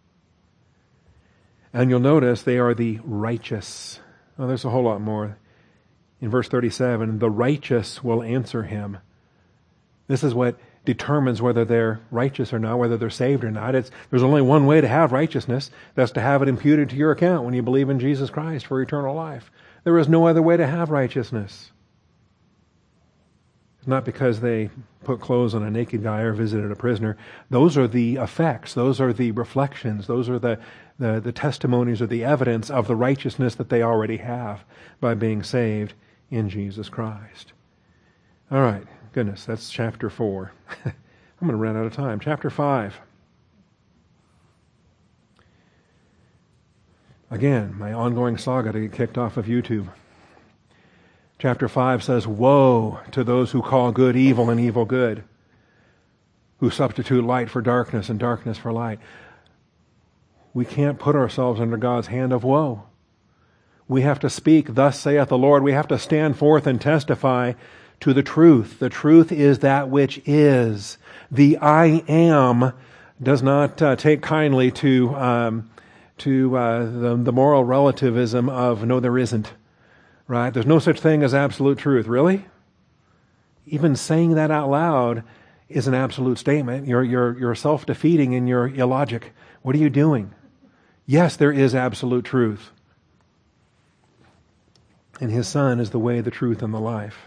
And you'll notice they are the righteous. Oh, there's a whole lot more. In verse thirty-seven, the righteous will answer him. This is what determines whether they're righteous or not, whether they're saved or not. It's, there's only one way to have righteousness. That's to have it imputed to your account when you believe in Jesus Christ for eternal life. There is no other way to have righteousness. Not because they put clothes on a naked guy or visited a prisoner. Those are the effects. Those are the reflections. Those are the, the, the testimonies or the evidence of the righteousness that they already have by being saved in Jesus Christ. All right. Goodness, that's chapter four. I'm going to run out of time. Chapter five. Again, my ongoing saga to get kicked off of YouTube. Chapter five says, "Woe to those who call good evil and evil good, who substitute light for darkness and darkness for light." We can't put ourselves under God's hand of woe. We have to speak, "Thus saith the Lord." We have to stand forth and testify to the truth. The truth is that which is. The I am does not uh, take kindly to um, to uh, the, the moral relativism of no, there isn't. Right? There's no such thing as absolute truth. Really? Even saying that out loud is an absolute statement. You're you're you're self-defeating in your illogic. What are you doing? Yes, there is absolute truth. And his Son is the way, the truth, and the life.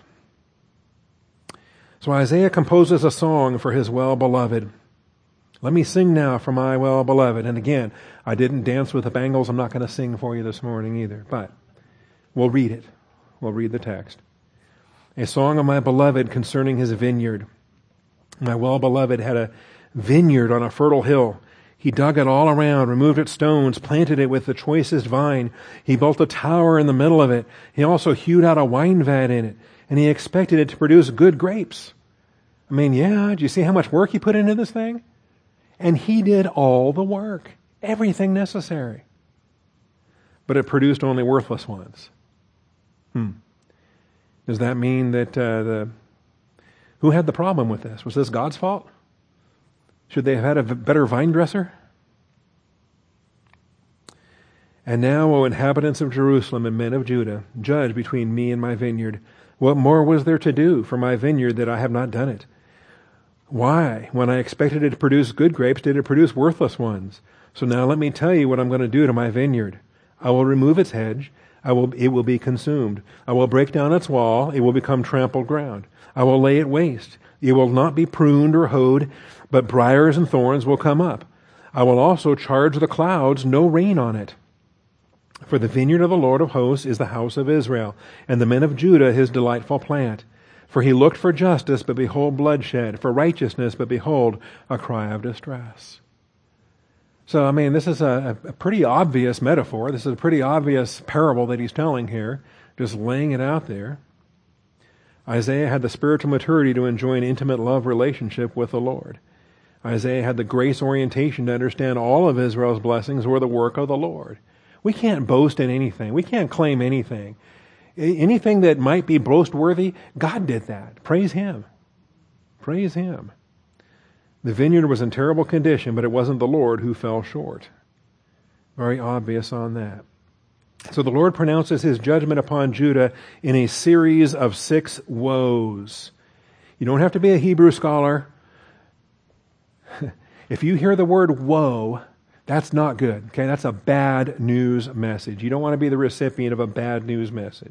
So Isaiah composes a song for his well-beloved. Let me sing now for my well-beloved. And again, I didn't dance with the bangles. I'm not going to sing for you this morning either. But we'll read it. We'll read the text. A song of my beloved concerning his vineyard. My well-beloved had a vineyard on a fertile hill. He dug it all around, removed its stones, planted it with the choicest vine. He built a tower in the middle of it. He also hewed out a wine vat in it. And he expected it to produce good grapes. I mean, yeah, do you see how much work he put into this thing? And he did all the work, everything necessary. But it produced only worthless ones. Hmm. Does that mean that uh, the who had the problem with this? Was this God's fault? Should they have had a better vine dresser? And now, O inhabitants of Jerusalem and men of Judah, judge between me and my vineyard. What more was there to do for my vineyard that I have not done it? Why, when I expected it to produce good grapes, did it produce worthless ones? So now let me tell you what I'm going to do to my vineyard. I will remove its hedge. I will, it will be consumed. I will break down its wall. It will become trampled ground. I will lay it waste. It will not be pruned or hoed, but briars and thorns will come up. I will also charge the clouds no rain on it. For the vineyard of the Lord of hosts is the house of Israel, and the men of Judah his delightful plant. For he looked for justice, but behold bloodshed, for righteousness, but behold a cry of distress. So, I mean, this is a, a pretty obvious metaphor. This is a pretty obvious parable that he's telling here, just laying it out there. Isaiah had the spiritual maturity to enjoy an intimate love relationship with the Lord. Isaiah had the grace orientation to understand all of Israel's blessings were the work of the Lord. We can't boast in anything. We can't claim anything. Anything that might be boast-worthy, God did that. Praise Him. Praise Him. The vineyard was in terrible condition, but it wasn't the Lord who fell short. Very obvious on that. So the Lord pronounces His judgment upon Judah in a series of six woes. You don't have to be a Hebrew scholar. If you hear the word woe, that's not good. Okay, that's a bad news message. You don't want to be the recipient of a bad news message.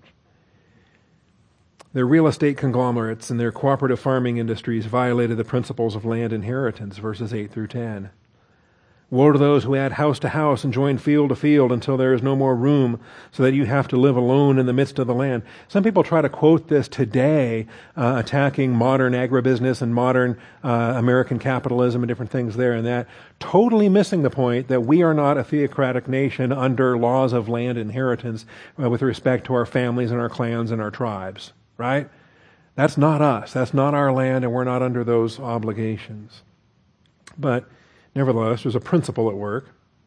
Their real estate conglomerates and their cooperative farming industries violated the principles of land inheritance, verses eight through ten. Woe to those who add house to house and join field to field until there is no more room, so that you have to live alone in the midst of the land. Some people try to quote this today, uh, attacking modern agribusiness and modern uh, American capitalism and different things there and that, totally missing the point that we are not a theocratic nation under laws of land inheritance uh, with respect to our families and our clans and our tribes, right? That's not us. That's not our land, and we're not under those obligations. But nevertheless, there's a principle at work.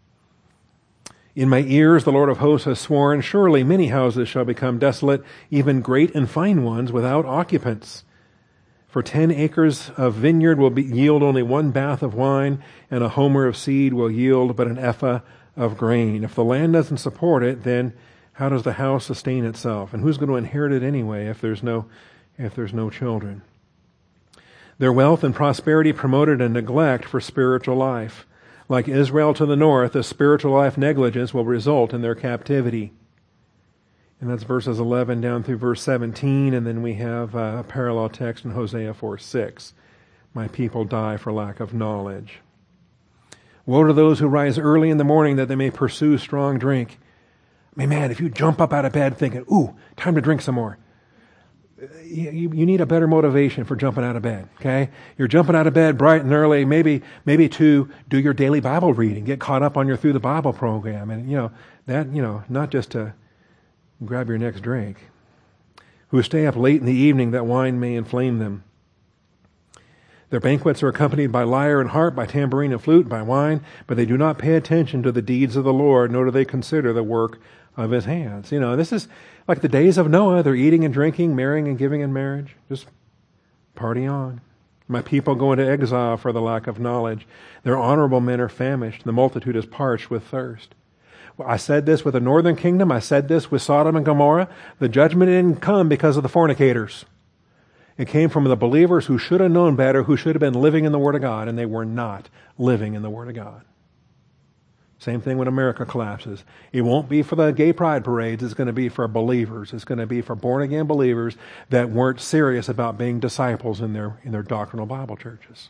In my ears the Lord of hosts has sworn, surely many houses shall become desolate, even great and fine ones without occupants. For ten acres of vineyard will be, yield only one bath of wine, and a homer of seed will yield but an ephah of grain. If the land doesn't support it, then how does the house sustain itself? And who's going to inherit it anyway if there's no, if there's no children? Their wealth and prosperity promoted a neglect for spiritual life. Like Israel to the north, a spiritual life negligence will result in their captivity. And that's verses eleven down through verse seventeen, and then we have a parallel text in Hosea four six. My people die for lack of knowledge. Woe to those who rise early in the morning that they may pursue strong drink. I mean, man, if you jump up out of bed thinking, ooh, time to drink some more, You, you need a better motivation for jumping out of bed, okay? You're jumping out of bed bright and early, maybe maybe to do your daily Bible reading, get caught up on your Through the Bible program, and, you know, that, you know, not just to grab your next drink. Who stay up late in the evening that wine may inflame them. Their banquets are accompanied by lyre and harp, by tambourine and flute, by wine, but they do not pay attention to the deeds of the Lord, nor do they consider the work of His hands. You know, this is like the days of Noah. They're eating and drinking, marrying and giving in marriage. Just party on. My people go into exile for the lack of knowledge. Their honorable men are famished. The multitude is parched with thirst. Well, I said this with the northern kingdom. I said this with Sodom and Gomorrah. The judgment didn't come because of the fornicators. It came from the believers who should have known better, who should have been living in the Word of God, and they were not living in the Word of God. Same thing when America collapses. It won't be for the gay pride parades. It's going to be for believers. It's going to be for born-again believers that weren't serious about being disciples in their, in their doctrinal Bible churches.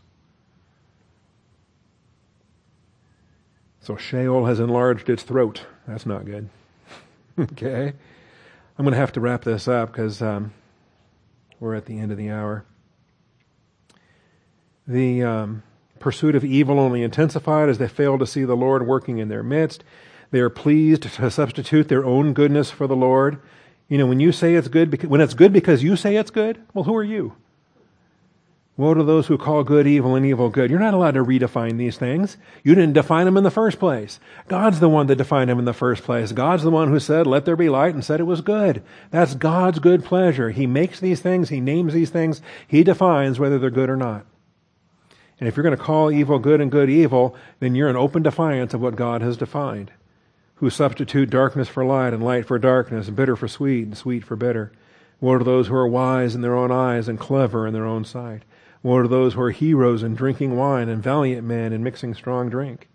So Sheol has enlarged its throat. That's not good. Okay? I'm going to have to wrap this up because um, we're at the end of the hour. The... Um, Pursuit of evil only intensified as they failed to see the Lord working in their midst. They are pleased to substitute their own goodness for the Lord. You know, when you say it's good, because, when it's good because you say it's good, well, who are you? Woe to those who call good evil and evil good. You're not allowed to redefine these things. You didn't define them in the first place. God's the one that defined them in the first place. God's the one who said, let there be light, and said it was good. That's God's good pleasure. He makes these things. He names these things. He defines whether they're good or not. And if you're going to call evil good and good evil, then you're in open defiance of what God has defined. Who substitute darkness for light and light for darkness, bitter for sweet and sweet for bitter. Woe to those who are wise in their own eyes and clever in their own sight. Woe to those who are heroes in drinking wine and valiant men in mixing strong drink.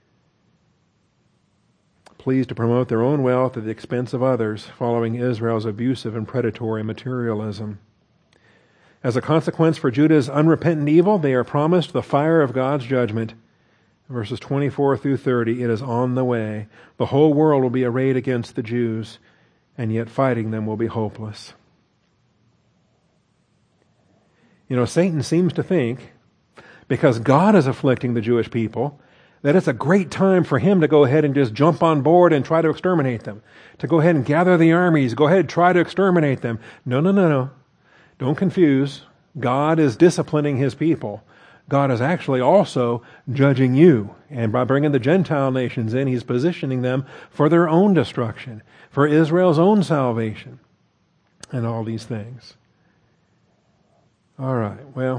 Pleased to promote their own wealth at the expense of others, following Israel's abusive and predatory materialism. As a consequence for Judah's unrepentant evil, they are promised the fire of God's judgment. Verses twenty-four through thirty, it is on the way. The whole world will be arrayed against the Jews, and yet fighting them will be hopeless. You know, Satan seems to think, because God is afflicting the Jewish people, that it's a great time for him to go ahead and just jump on board and try to exterminate them. To go ahead and gather the armies, go ahead and try to exterminate them. No, no, no, no. Don't confuse. God is disciplining his people. God is actually also judging you. And by bringing the Gentile nations in, he's positioning them for their own destruction, for Israel's own salvation, and all these things. All right, well,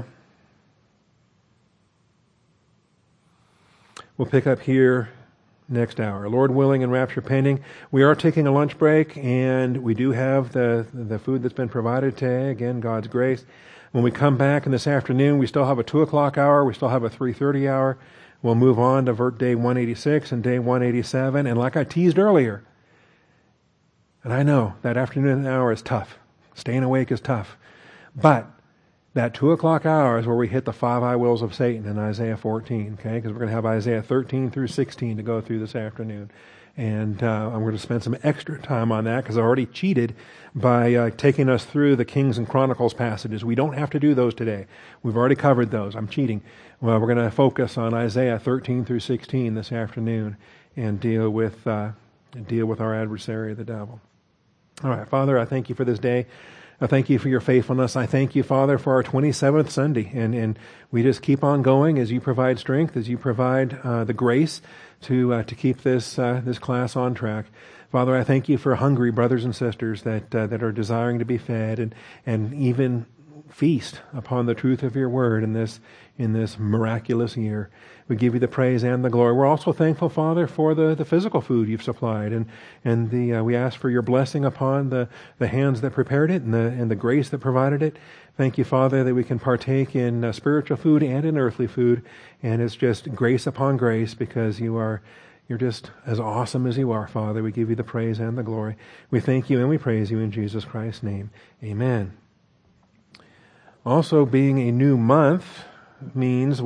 we'll pick up here next hour. Lord willing and rapture pending. We are taking a lunch break, and we do have the, the food that's been provided today. Again, God's grace. When we come back in this afternoon, we still have a two o'clock hour. We still have a three thirty hour. We'll move on to day one eighty-six and day one eighty-seven. And like I teased earlier, and I know that afternoon hour is tough. Staying awake is tough. But that two o'clock hour is where we hit the five I wills of Satan in Isaiah fourteen, okay? Because we're going to have Isaiah thirteen through sixteen to go through this afternoon. And uh, I'm going to spend some extra time on that because I already cheated by uh, taking us through the Kings and Chronicles passages. We don't have to do those today. We've already covered those. I'm cheating. Well, we're going to focus on Isaiah thirteen through sixteen this afternoon and deal with uh, deal with our adversary, the devil. All right, Father, I thank you for this day. I thank you for your faithfulness. I thank you, Father, for our twenty-seventh Sunday. And, and we just keep on going as you provide strength, as you provide uh, the grace to uh, to keep this uh, this class on track. Father, I thank you for hungry brothers and sisters that uh, that are desiring to be fed and, and even feast upon the truth of your word in this in this miraculous year. We give you the praise and the glory. We're also thankful, Father, for the, the physical food you've supplied, and and the uh, we ask for your blessing upon the, the hands that prepared it and the and the grace that provided it. Thank you, Father, that we can partake in uh, spiritual food and in earthly food, and it's just grace upon grace because you are you're just as awesome as you are, Father. We give you the praise and the glory. We thank you and we praise you in Jesus Christ's name. Amen. Also, being a new month means